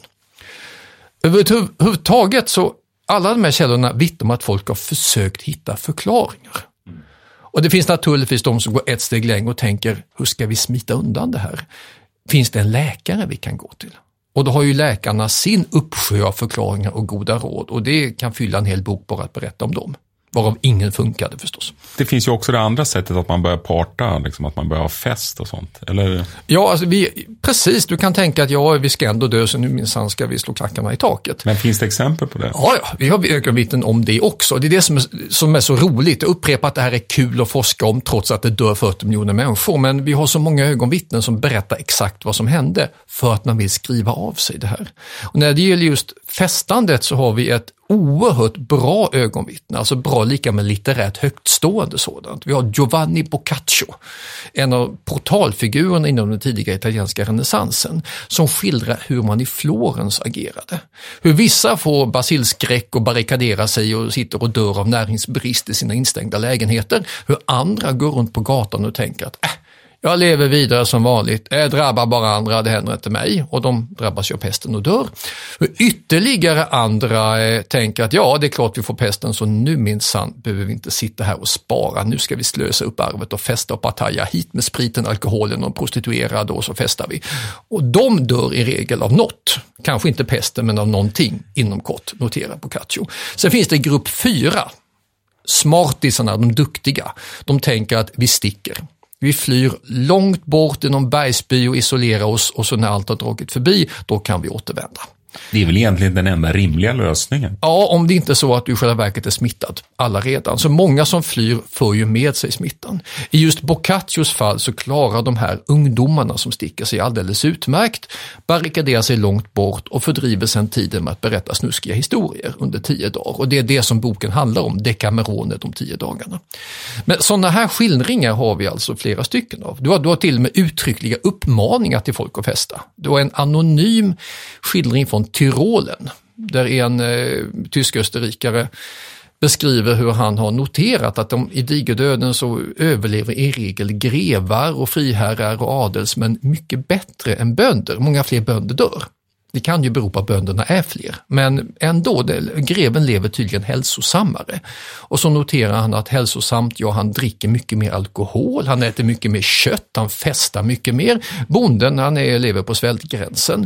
Överhuvudtaget så alla de här källorna vittnar om att folk har försökt hitta förklaringar. Och det finns naturligtvis de som går ett steg längre och tänker, hur ska vi smita undan det här? Finns det en läkare vi kan gå till? Och då har ju läkarna sin uppsjö av förklaringar och goda råd, och det kan fylla en hel bok bara att berätta om dem. Varav ingen funkade förstås. Det finns ju också det andra sättet att man börjar parta, liksom att man börjar ha fest och sånt, eller? Ja, alltså precis, du kan tänka att vi ska ändå dö så nu minsann ska vi slå klackarna i taket. Men finns det exempel på det? Ja, vi har ögonvittnen om det också. Det är det som är så roligt. Jag upprepar att det här är kul att forska om trots att det dör 40 miljoner människor. Men vi har så många ögonvittnen som berättar exakt vad som hände för att man vill skriva av sig det här. Och när det gäller just festandet så har vi ett oerhört bra ögonvittne, alltså bra lika med litterärt högtstående sådant. Vi har Giovanni Boccaccio, en av portalfigurerna inom den tidiga italienska renässansen, som skildrar hur man i Florens agerade. Hur vissa får basilskräck och barrikaderar sig och sitter och dör av näringsbrist i sina instängda lägenheter. Hur andra går runt på gatan och tänker att jag lever vidare som vanligt, jag drabbar bara andra, det händer inte mig, och de drabbas ju av pesten och dör. Ytterligare andra tänker att det är klart vi får pesten, så nu minsann behöver vi inte sitta här och spara, nu ska vi slösa upp arvet och festa och partaja, hit med spriten, alkoholen och prostituerade, och så festar vi. Och de dör i regel av något, kanske inte pesten men av någonting inom kort, noterar Boccaccio. Sen finns det grupp 4, smartisarna, de duktiga, de tänker att vi sticker. Vi flyr långt bort i någon bergsby och isolerar oss, och så när allt har dragit förbi, då kan vi återvända. Det är väl egentligen den enda rimliga lösningen? Ja, om det inte är så att du i själva verket är smittad alla redan. Så många som flyr får ju med sig smittan. I just Boccaccios fall så klarar de här ungdomarna som sticker sig alldeles utmärkt, barrikaderar sig långt bort och fördriver sedan tiden med att berätta snuskiga historier under 10 dagar. Och det är det som boken handlar om, Decamerone, de 10 dagarna. Men sådana här skildringar har vi alltså flera stycken av. Du har till och med uttryckliga uppmaningar till folk att festa. Du har en anonym skildring från Tyrolen, där en tysk-österrikare beskriver hur han har noterat att i digerdöden så överlever i regel grevar och friherrar och adelsmän mycket bättre än bönder. Många fler bönder dör. Det kan ju bero på att bönderna är fler, men ändå, greven lever tydligen hälsosammare. Och så noterar han att hälsosamt, han dricker mycket mer alkohol, han äter mycket mer kött, han festar mycket mer. Bonden, han lever på svältgränsen.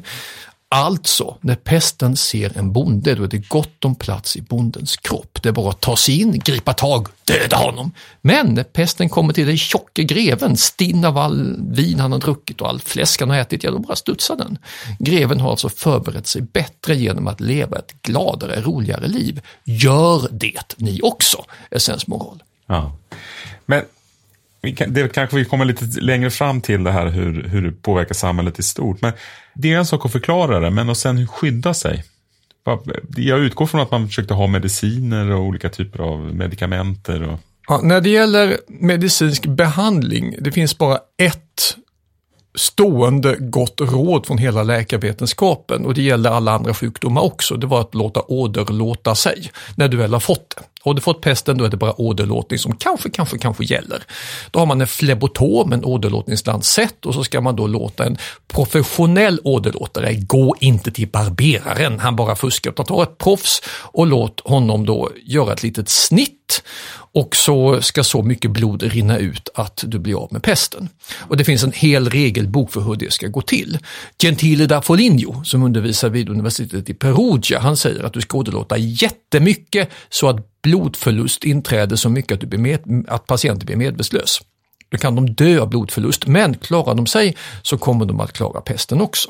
Alltså, när pesten ser en bonde, då är det gott om plats i bondens kropp. Det är bara att ta sig in, gripa tag, döda honom. Men när pesten kommer till den tjocka greven, stinn av all vin han har druckit och all fläsk han har ätit, då bara studsar den. Greven har alltså förberett sig bättre genom att leva ett gladare, roligare liv. Gör det ni också, är sensmoral. Ja, men det kanske vi kommer lite längre fram till det här hur det påverkar samhället i stort. Men det är en sak att förklara det, men och sen hur skydda sig. Jag utgår från att man försökte ha mediciner och olika typer av medikamenter. Och... Ja, när det gäller medicinsk behandling, det finns bara ett stående gott råd från hela läkarvetenskapen, och det gäller alla andra sjukdomar också. Det var att låta åderlåta sig när du väl har fått det. Har du fått pesten, då är det bara åderlåtning som kanske gäller. Då har man en flebotom, en åderlåtningslansett, och så ska man då låta en professionell åderlåtare, gå inte till barberaren, han bara fuskar, ta ett proffs och låt honom då göra ett litet snitt, och så ska så mycket blod rinna ut att du blir av med pesten. Och det finns en hel regelbok för hur det ska gå till. Gentile da Foligno, som undervisar vid universitetet i Perugia, han säger att du ska åderlåta jättemycket så att blodförlust inträder så mycket att patienten blir medvetslös. Då kan de dö av blodförlust, men klarar de sig så kommer de att klara pesten också.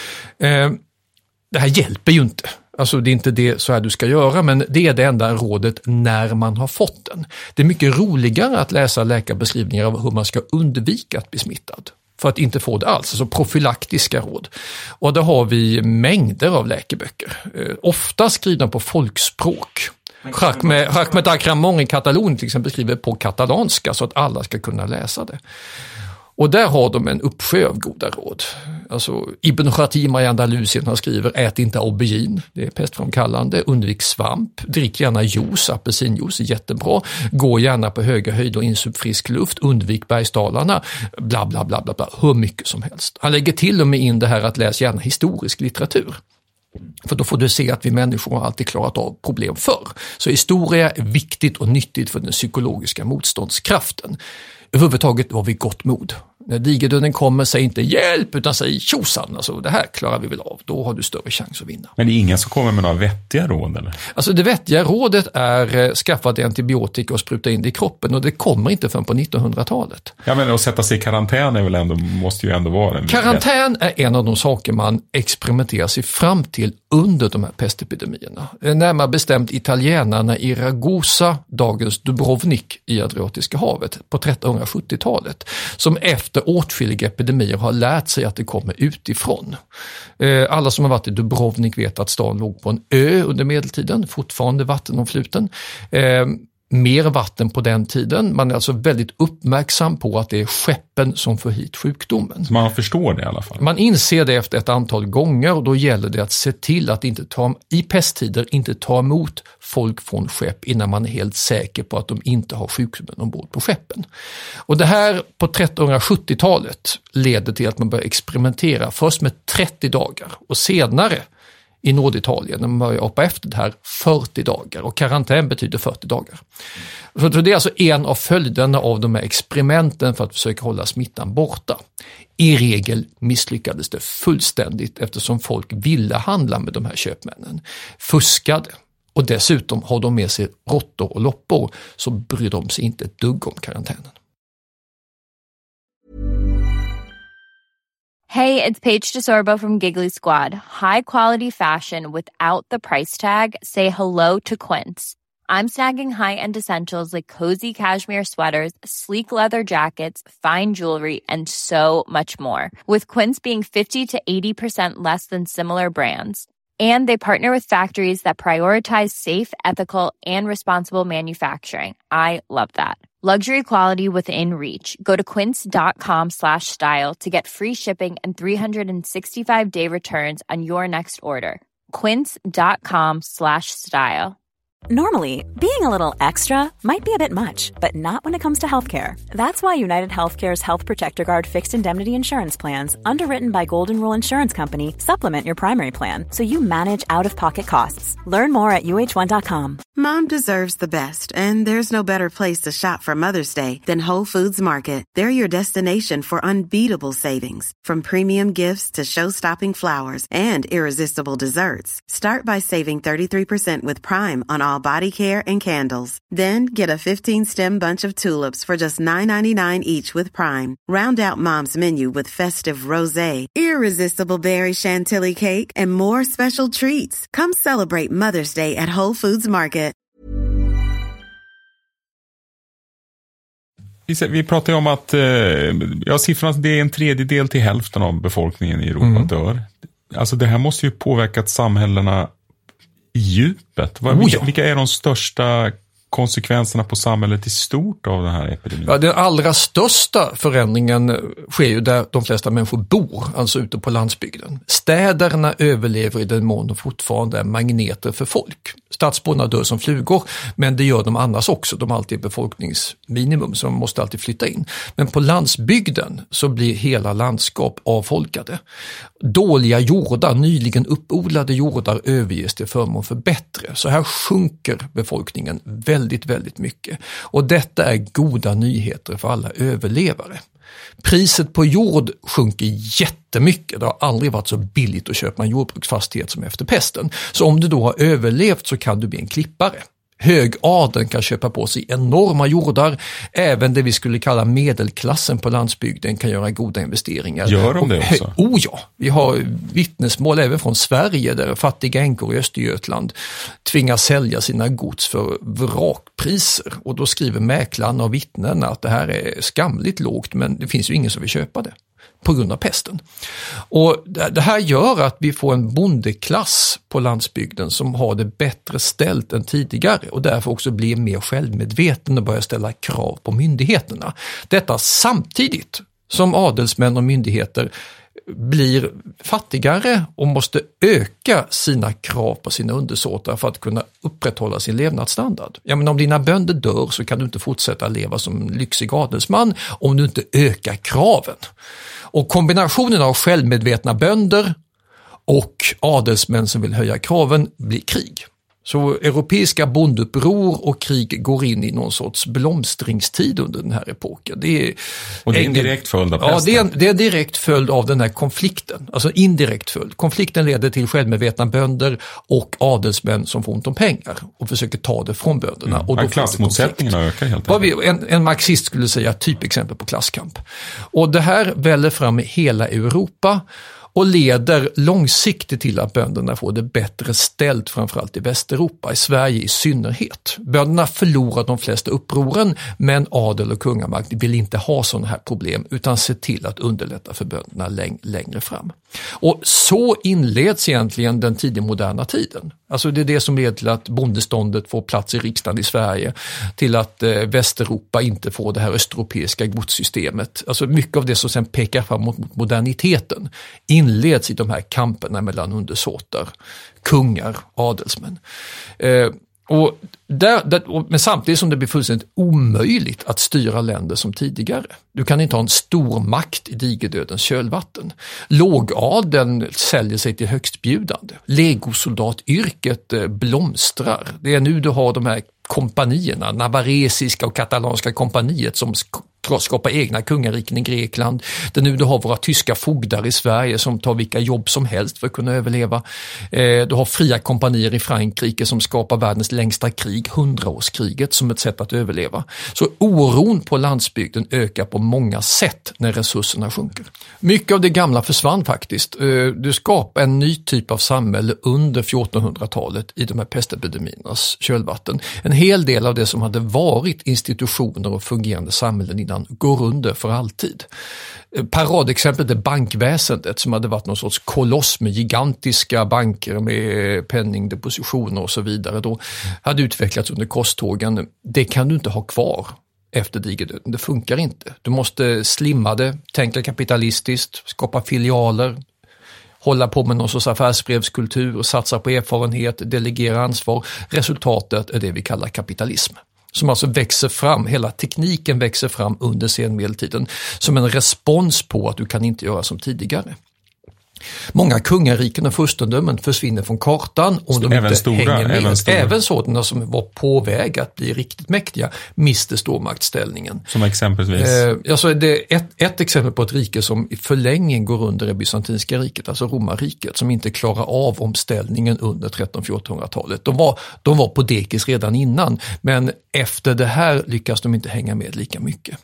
Det här hjälper ju inte. Alltså det är inte det så här du ska göra, men det är det enda rådet när man har fått den. Det är mycket roligare att läsa läkarbeskrivningar av hur man ska undvika att bli smittad. För att inte få det alls, alltså profylaktiska råd. Och där har vi mängder av läkeböcker. Ofta skrivna på folkspråk. Jacques Akramon i Katalonien till exempel skriver på katalanska så att alla ska kunna läsa det. Och där har de en uppsjö av goda råd. Alltså Ibn Khatima i Andalusien, han skriver: ät inte aubergine, det är pestframkallande, undvik svamp, drick gärna juice, apelsinjuice är jättebra, gå gärna på höga höjder och insup frisk luft, undvik bergsdalarna, bla bla bla bla bla, hur mycket som helst. Han lägger till och med in det här att läs gärna historisk litteratur. För då får du se att vi människor har alltid klarat av problem förr. Så historia är viktigt och nyttigt för den psykologiska motståndskraften. Överhuvudtaget var vi gott mod. När digerdöden kommer, säg inte hjälp utan säg tjosan, alltså det här klarar vi väl av. Då har du större chans att vinna. Men det är ingen som kommer med några vettiga råd eller? Alltså det vettiga rådet är skaffa dig antibiotika och spruta in det i kroppen, och det kommer inte förrän på 1900-talet. Ja, men att sätta sig i karantän är väl ändå, måste ju ändå vara en... Karantän är en av de saker man experimenterar sig fram till under de här pestepidemierna. Närmare bestämt italienarna i Ragusa, dagens Dubrovnik i Adriatiska havet på 1370-talet, som efter åtskilliga epidemier har lärt sig att det kommer utifrån. Alla som har varit i Dubrovnik vet att stan låg på en ö under medeltiden, fortfarande vattenomfluten. Mer vatten på den tiden. Man är alltså väldigt uppmärksam på att det är skeppen som får hit sjukdomen. Så man förstår det i alla fall? Man inser det efter ett antal gånger, och då gäller det att se till att i pesttider inte ta emot folk från skepp innan man är helt säker på att de inte har sjukdomen ombord på skeppen. Och det här på 1370-talet leder till att man börjar experimentera först med 30 dagar och senare i Norditalien, när man börjar apa efter det här, 40 dagar. Och karantän betyder 40 dagar. Så det är alltså en av följderna av de här experimenten för att försöka hålla smittan borta. I regel misslyckades det fullständigt eftersom folk ville handla med de här köpmännen. Fuskade. Och dessutom har de med sig råttor och loppor, så bryr de sig inte ett dugg om karantänen. Hey, it's Paige DeSorbo from Giggly Squad. High quality fashion without the price tag. Say hello to Quince. I'm snagging high-end essentials like cozy cashmere sweaters, sleek leather jackets, fine jewelry, and so much more. With Quince being 50 to 80% less than similar brands. And they partner with factories that prioritize safe, ethical, and responsible manufacturing. I love that. Luxury quality within reach. Go to quince.com/style to get free shipping and 365-day returns on your next order. Quince.com/style. Normally, being a little extra might be a bit much, but not when it comes to healthcare. That's why United Healthcare's Health Protector Guard fixed indemnity insurance plans, underwritten by Golden Rule Insurance Company, supplement your primary plan so you manage out-of-pocket costs. Learn more at uh1.com. Mom deserves the best, and there's no better place to shop for Mother's Day than Whole Foods Market. They're your destination for unbeatable savings, from premium gifts to show-stopping flowers and irresistible desserts. Start by saving 33% with Prime on all body care and candles. Then get a 15-stem bunch of tulips for just $9.99 each with Prime. Round out Mom's menu with festive rosé, irresistible berry chantilly cake, and more special treats. Come celebrate Mother's Day at Whole Foods Market. Vi pratar ju om att siffrorna, det är en tredjedel till hälften av befolkningen i Europa dör. Alltså det här måste ju påverkat samhällena i djupet. Vilka är de största konsekvenserna på samhället i stort av den här epidemin? Ja, den allra största förändringen sker ju där de flesta människor bor, alltså ute på landsbygden. Städerna överlever i den mån de fortfarande är magneter för folk. Stadsborna dör som flugor, men det gör de annars också. De har alltid befolkningsminimum, så de måste alltid flytta in. Men på landsbygden så blir hela landskap avfolkade. Dåliga jordar, nyligen uppodlade jordar, överges till förmån för bättre. Så här sjunker befolkningen väldigt, väldigt mycket. Och detta är goda nyheter för alla överlevare. Priset på jord sjunker jättemycket. Det har aldrig varit så billigt att köpa en jordbruksfastighet som efter pesten. Så om du då har överlevt så kan du bli en klippare. Högadeln kan köpa på sig enorma jordar. Även det vi skulle kalla medelklassen på landsbygden kan göra goda investeringar. Gör de det också? Ja, vi har vittnesmål även från Sverige där fattiga änkor i Östergötland tvingas sälja sina gods för vrakpriser. Och då skriver mäklarna och vittnena att det här är skamligt lågt, men det finns ju ingen som vill köpa det på grund av pesten. Och det här gör att vi får en bondeklass på landsbygden som har det bättre ställt än tidigare och därför också blir mer självmedveten och börjar ställa krav på myndigheterna. Detta samtidigt som adelsmän och myndigheter blir fattigare och måste öka sina krav på sina undersåtar för att kunna upprätthålla sin levnadsstandard. Ja, men om dina bönder dör så kan du inte fortsätta leva som lyxig adelsman om du inte ökar kraven. Och kombinationen av självmedvetna bönder och adelsmän som vill höja kraven blir krig. Så europeiska bonduppror och krig går in i någon sorts blomstringstid under den här epoken. Och det är en direkt följd av pesten? Ja, det är en direkt följd av den här konflikten. Alltså indirekt följd. Konflikten leder till självmedvetna bönder och adelsmän som får ont om pengar och försöker ta det från bönderna. Och då klassmotsättningarna ökar helt enkelt. En marxist skulle säga typexempel på klasskamp. Och det här väller fram i hela Europa och leder långsiktigt till att bönderna får det bättre ställt, framförallt i Västeuropa, i Sverige i synnerhet. Bönderna förlorar de flesta upproren, men adel och kungamakt vill inte ha sådana här problem utan se till att underlätta för bönderna längre fram. Och så inleds egentligen den tidig moderna tiden. Alltså det är det som leder till att bondeståndet får plats i riksdagen i Sverige, till att Västeuropa inte får det här östeuropeiska godssystemet. Alltså mycket av det som sen pekar fram mot moderniteten inleds i de här kamperna mellan undersåtar, kungar, adelsmän. Men samtidigt som det blir fullständigt omöjligt att styra länder som tidigare. Du kan inte ha en stor makt i digerdödens kölvatten. Lågadeln säljer sig till högstbjudande. Legosoldatyrket blomstrar. Det är nu du har de här kompanierna, navarresiska och katalanska kompaniet som skapa egna kungariken i Grekland. Det är nu du har våra tyska fogdar i Sverige som tar vilka jobb som helst för att kunna överleva. Du har fria kompanier i Frankrike som skapar världens längsta krig, 100-årskriget, som ett sätt att överleva. Så oron på landsbygden ökar på många sätt när resurserna sjunker. Mycket av det gamla försvann faktiskt. Du skapar en ny typ av samhälle under 1400-talet i de här pestepidemiernas kölvatten. En hel del av det som hade varit institutioner och fungerande samhällen innan går under för alltid. Paradexemplet är bankväsendet som hade varit någon sorts koloss med gigantiska banker med penningdepositioner och så vidare. Då hade utvecklats under korstågen. Det kan du inte ha kvar efter digerdöden. Det funkar inte. Du måste slimma det, tänka kapitalistiskt, skapa filialer, hålla på med någon sorts affärsbrevskultur, satsa på erfarenhet, delegera ansvar. Resultatet är det vi kallar kapitalism. Som alltså växer fram, hela tekniken växer fram under senmedeltiden som en respons på att du kan inte göra som tidigare. Många kungariken och furstendömen försvinner från kartan om de även inte stora, hänger med. Även sådana som var på väg att bli riktigt mäktiga mister stormaktsställningen. Som exempelvis? Alltså det är ett exempel på ett rike som i förlängningen går under det bysantinska riket, alltså romarriket, som inte klarar av omställningen under 1300-1400-talet. De var på dekis redan innan, men efter det här lyckas de inte hänga med lika mycket.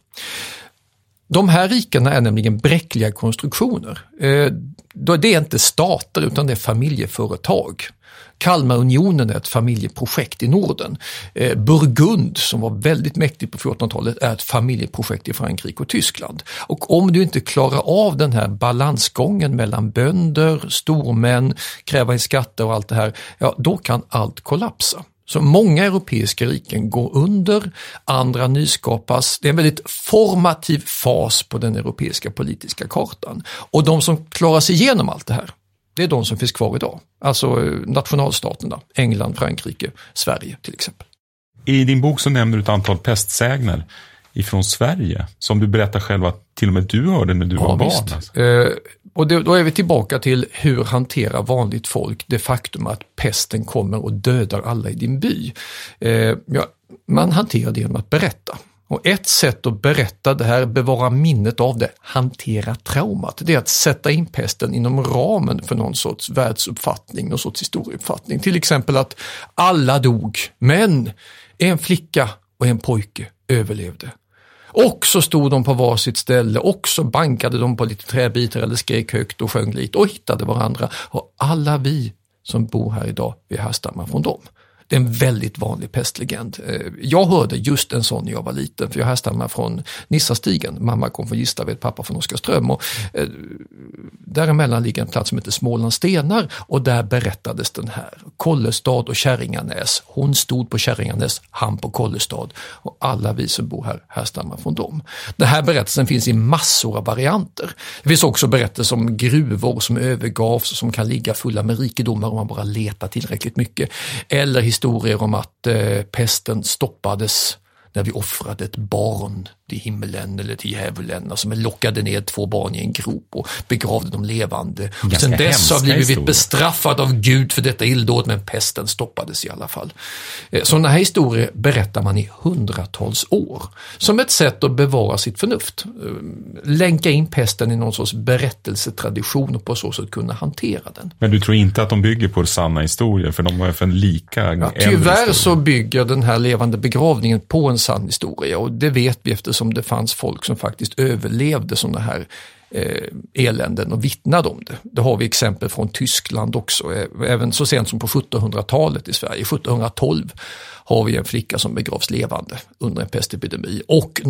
De här rikena är nämligen bräckliga konstruktioner. Det är inte stater utan det är familjeföretag. Kalmarunionen är ett familjeprojekt i Norden. Burgund, som var väldigt mäktig på 1400-talet, är ett familjeprojekt i Frankrike och Tyskland. Och om du inte klarar av den här balansgången mellan bönder, stormän, kräva in skatter och allt det här, ja, då kan allt kollapsa. Så många europeiska riken går under, andra nyskapas. Det är en väldigt formativ fas på den europeiska politiska kartan. Och de som klarar sig igenom allt det här, det är de som finns kvar idag. Alltså nationalstaterna, England, Frankrike, Sverige till exempel. I din bok så nämner du ett antal pestsägner ifrån Sverige som du berättar själv att till och med du hörde när du var barn. Alltså. Och då är vi tillbaka till hur hanterar vanligt folk det faktum att pesten kommer och dödar alla i din by. Man hanterar det genom att berätta. Och ett sätt att berätta det här, bevara minnet av det, hantera traumat, det är att sätta in pesten inom ramen för någon sorts världsuppfattning, någon sorts historieuppfattning. Till exempel att alla dog, men en flicka och en pojke överlevde. Och så stod de på varsitt ställe och så bankade de på lite träbitar eller skrek högt och sjöng lite och hittade varandra. Och alla vi som bor här idag, vi härstammar från dem. Det är en väldigt vanlig pestlegend. Jag hörde just en sån när jag var liten, för jag härstammar från Nissastigen. Mamma kom från Gislaved, pappa från Oskarström. Och däremellan ligger en plats som heter Smålandstenar och där berättades den här. Kollestad och Kärringanäs. Hon stod på Kärringanäs, han på Kollestad. Och alla vi som bor här härstammar från dem. Den här berättelsen finns i massor av varianter. Det finns också berättelser om gruvor som övergavs och som kan ligga fulla med rikedomar om man bara letar tillräckligt mycket. Eller historier om att pesten stoppades när vi offrade ett barn till himlen eller till djävulen, alltså man lockade ner 2 barn i en grop och begravde dem levande. Och sen dess har blivit bestraffad av Gud för detta illdåd, men pesten stoppades i alla fall. Sådana här historier berättar man i hundratals år som ett sätt att bevara sitt förnuft. Länka in pesten i någon sorts berättelsetradition och på så sätt kunna hantera den. Men du tror inte att de bygger på sanna historier, för de var för en lika tyvärr så bygger den här levande begravningen på en sann historia, och det vet vi eftersom det fanns folk som faktiskt överlevde sådana här eländen och vittnade om det. Det har vi exempel från Tyskland också, även så sent som på 1700-talet i Sverige. 1712 har vi en flicka som begravs levande under en pestepidemi, och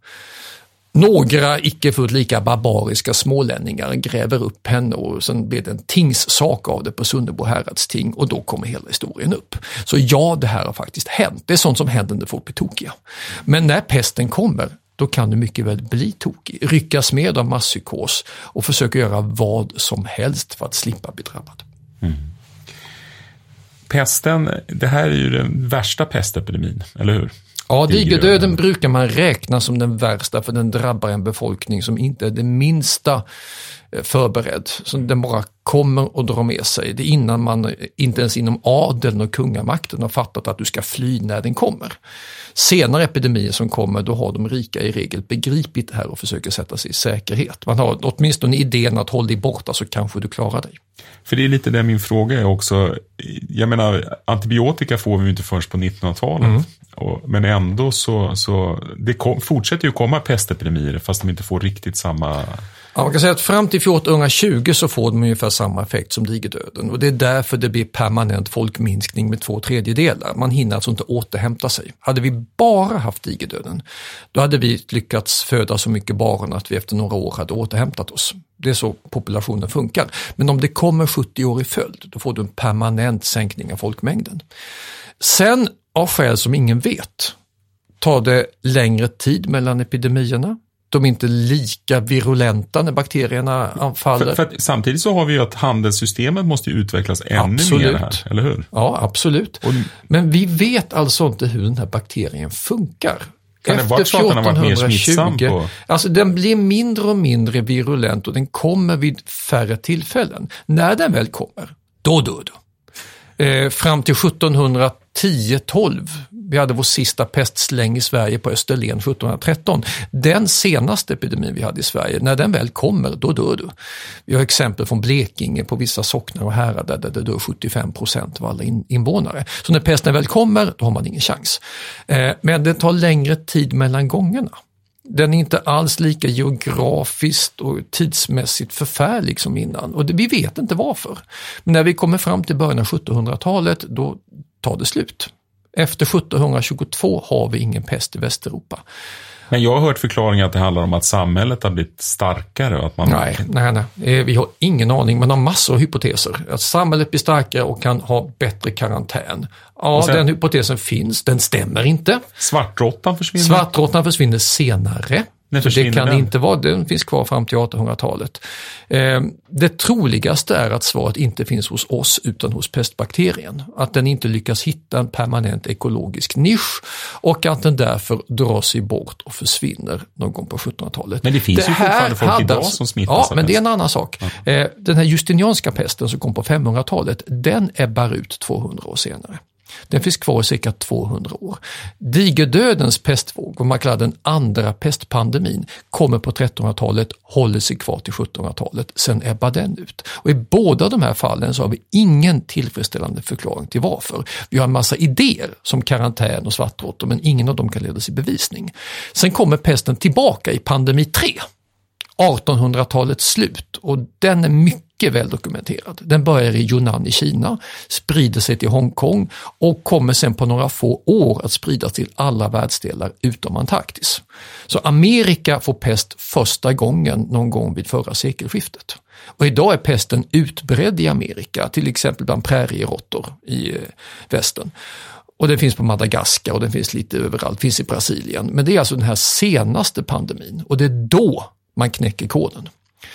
några icke fullt lika barbariska smålänningar gräver upp henne, och sen blir det en tingssak av det på Sunnebo häradsting, och då kommer hela historien upp. Så ja, det här har faktiskt hänt. Det är sånt som händer när folk blir tokiga. Men när pesten kommer, då kan du mycket väl bli tokig, ryckas med av masspsykos och försöka göra vad som helst för att slippa bli drabbad. Mm. Pesten, det här är ju den värsta pestepidemin, eller hur? Ja, digerdöden brukar man räkna som den värsta, för den drabbar en befolkning som inte är det minsta förberedd. Så den bara kommer och drar med sig. Det är innan man, inte ens inom adeln och kungamakten, har fattat att du ska fly när den kommer. Senare epidemier som kommer, då har de rika i regel begripit det här och försöker sätta sig i säkerhet. Man har åtminstone idén att hålla dig borta så kanske du klarar dig. För det är lite det min fråga är också. Jag menar, antibiotika får vi ju inte först på 1900-talet. Men ändå så det fortsätter ju komma pestepidemier fast de inte får riktigt samma... Ja, man kan säga att fram till 1420 så får de ungefär samma effekt som digerdöden, och det är därför det blir permanent folkminskning med 2/3. Man hinner alltså inte återhämta sig. Hade vi bara haft digerdöden, då hade vi lyckats föda så mycket barn att vi efter några år hade återhämtat oss. Det är så populationen funkar. Men om det kommer 70 år i följd, då får du en permanent sänkning av folkmängden. Sen, av skäl som ingen vet, tar det längre tid mellan epidemierna. De är inte lika virulenta när bakterierna anfaller. För samtidigt så har vi ju att handelssystemet måste utvecklas ännu mer här, eller hur? Ja, absolut. Men vi vet alltså inte hur den här bakterien funkar. Kan det vara så att den har varit mer smittsam på? Alltså den blir mindre och mindre virulent och den kommer vid färre tillfällen. När den väl kommer, då dör du. Fram till 1710-12, vi hade vår sista pestsläng i Sverige på Österlen 1713. Den senaste epidemin vi hade i Sverige, när den väl kommer, då dör du. Vi har exempel från Blekinge på vissa socknar och härader där det dör 75% av alla invånare. Så när pesten väl kommer, då har man ingen chans. Men det tar längre tid mellan gångerna. Den är inte alls lika geografiskt och tidsmässigt förfärlig som innan. Och vi vet inte varför. Men när vi kommer fram till början av 1700-talet, då tar det slut. Efter 1722 har vi ingen pest i Västeuropa. Men jag har hört förklaringar att det handlar om att samhället har blivit starkare. Och att man... Nej. Vi har ingen aning, men har massor av hypoteser. Att samhället blir starkare och kan ha bättre karantän. Ja, sen, den hypotesen finns, den stämmer inte. Svartråttan försvinner? Svartråttan försvinner senare. Det kan inte vara, den finns kvar fram till 1800-talet. Det troligaste är att svaret inte finns hos oss utan hos pestbakterien. Att den inte lyckas hitta en permanent ekologisk nisch och att den därför drar sig bort och försvinner någon gång på 1700-talet. Men det finns ju fortfarande folk idag som smittas. Ja, men det är en annan sak. Den här justinianska pesten som kom på 500-talet, den ebbar ut 200 år senare. Den finns kvar i cirka 200 år. Digerdödens pestvåg, och man kallar den andra pestpandemin, kommer på 1300-talet, håller sig kvar till 1700-talet, sen ebbar den ut. Och i båda de här fallen så har vi ingen tillfredsställande förklaring till varför. Vi har en massa idéer som karantän och svartråttor, men ingen av dem kan ledas i bevisning. Sen kommer pesten tillbaka i pandemi 3. 1800-talets slut, och den är mycket väl dokumenterad. Den börjar i Yunnan i Kina, sprider sig till Hongkong och kommer sen på några få år att spridas till alla världsdelar utom Antarktis. Så Amerika får pest första gången någon gång vid förra sekelskiftet. Och idag är pesten utbredd i Amerika, till exempel bland prärieråttor i västern. Och det finns på Madagaskar och det finns lite överallt, finns i Brasilien. Men det är alltså den här senaste pandemin, och det är då man knäcker koden.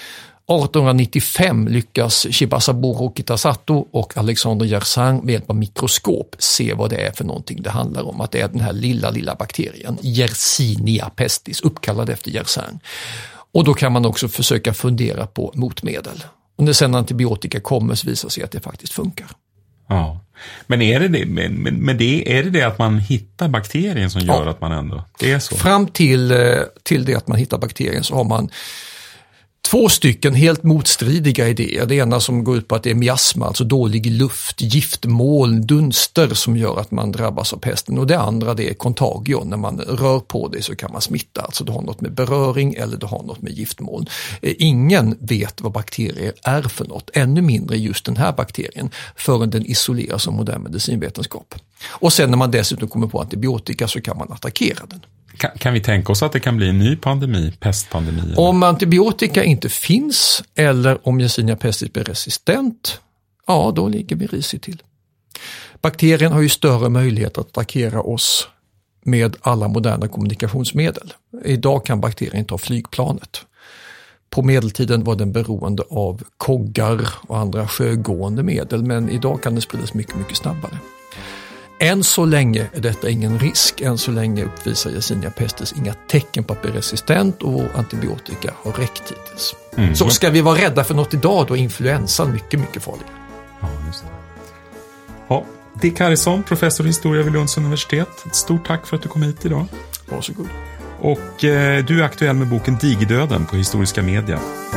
1895 lyckas Shibasaburo Kitasato och Alexander Yersin med hjälp av mikroskop se vad det är för någonting det handlar om. Att det är den här lilla bakterien, Yersinia pestis, uppkallad efter Yersin. Och då kan man också försöka fundera på motmedel. Och när sen antibiotika kommer så visar sig att det faktiskt funkar. Ja. Men är det det att man hittar bakterien som gör att man ändå... Det är så? Fram till det att man hittar bakterien så har man 2 stycken helt motstridiga idéer. Det ena som går ut på att det är miasma, alltså dålig luft, giftmoln, dunster som gör att man drabbas av pesten. Och det andra, det är contagio. När man rör på det så kan man smitta. Alltså du har något med beröring eller du har något med giftmoln. Ingen vet vad bakterier är för något. Ännu mindre just den här bakterien förrän den isoleras som modern medicinvetenskap. Och sen när man dessutom kommer på antibiotika så kan man attackera den. Kan vi tänka oss att det kan bli en ny pandemi, pestpandemi? Eller? Om antibiotika inte finns eller om Yersinia pestis blir resistent, ja då ligger vi risigt till. Bakterien har ju större möjlighet att attackera oss med alla moderna kommunikationsmedel. Idag kan bakterien ta flygplanet. På medeltiden var den beroende av koggar och andra sjögående medel, men idag kan den spridas mycket, mycket snabbare. Än så länge är detta ingen risk. Än så länge uppvisar Yersinia pestis inga tecken på att bli resistent och antibiotika har räckt hittills. Så ska vi vara rädda för något idag, då är influensan mycket, mycket farligare. Ja, just det. Ja, Dick Harrison, professor i historia vid Lunds universitet. Ett stort tack för att du kom hit idag. Varsågod. Och du är aktuell med boken Digerdöden på Historiska Media.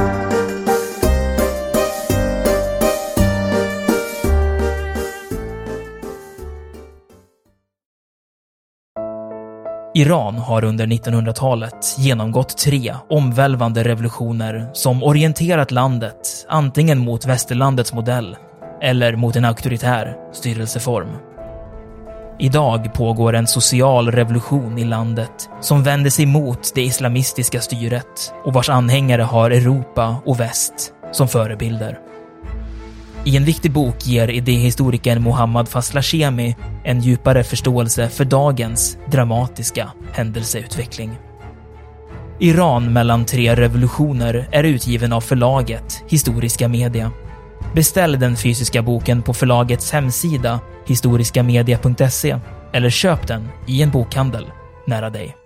Iran har under 1900-talet genomgått 3 omvälvande revolutioner som orienterat landet antingen mot västerlandets modell eller mot en auktoritär styrelseform. Idag pågår en social revolution i landet som vänder sig mot det islamistiska styret och vars anhängare har Europa och väst som förebilder. I en viktig bok ger idéhistorikern Mohammad Faslashemi en djupare förståelse för dagens dramatiska händelseutveckling. Iran mellan 3 revolutioner är utgiven av förlaget Historiska Media. Beställ den fysiska boken på förlagets hemsida historiskamedia.se eller köp den i en bokhandel nära dig.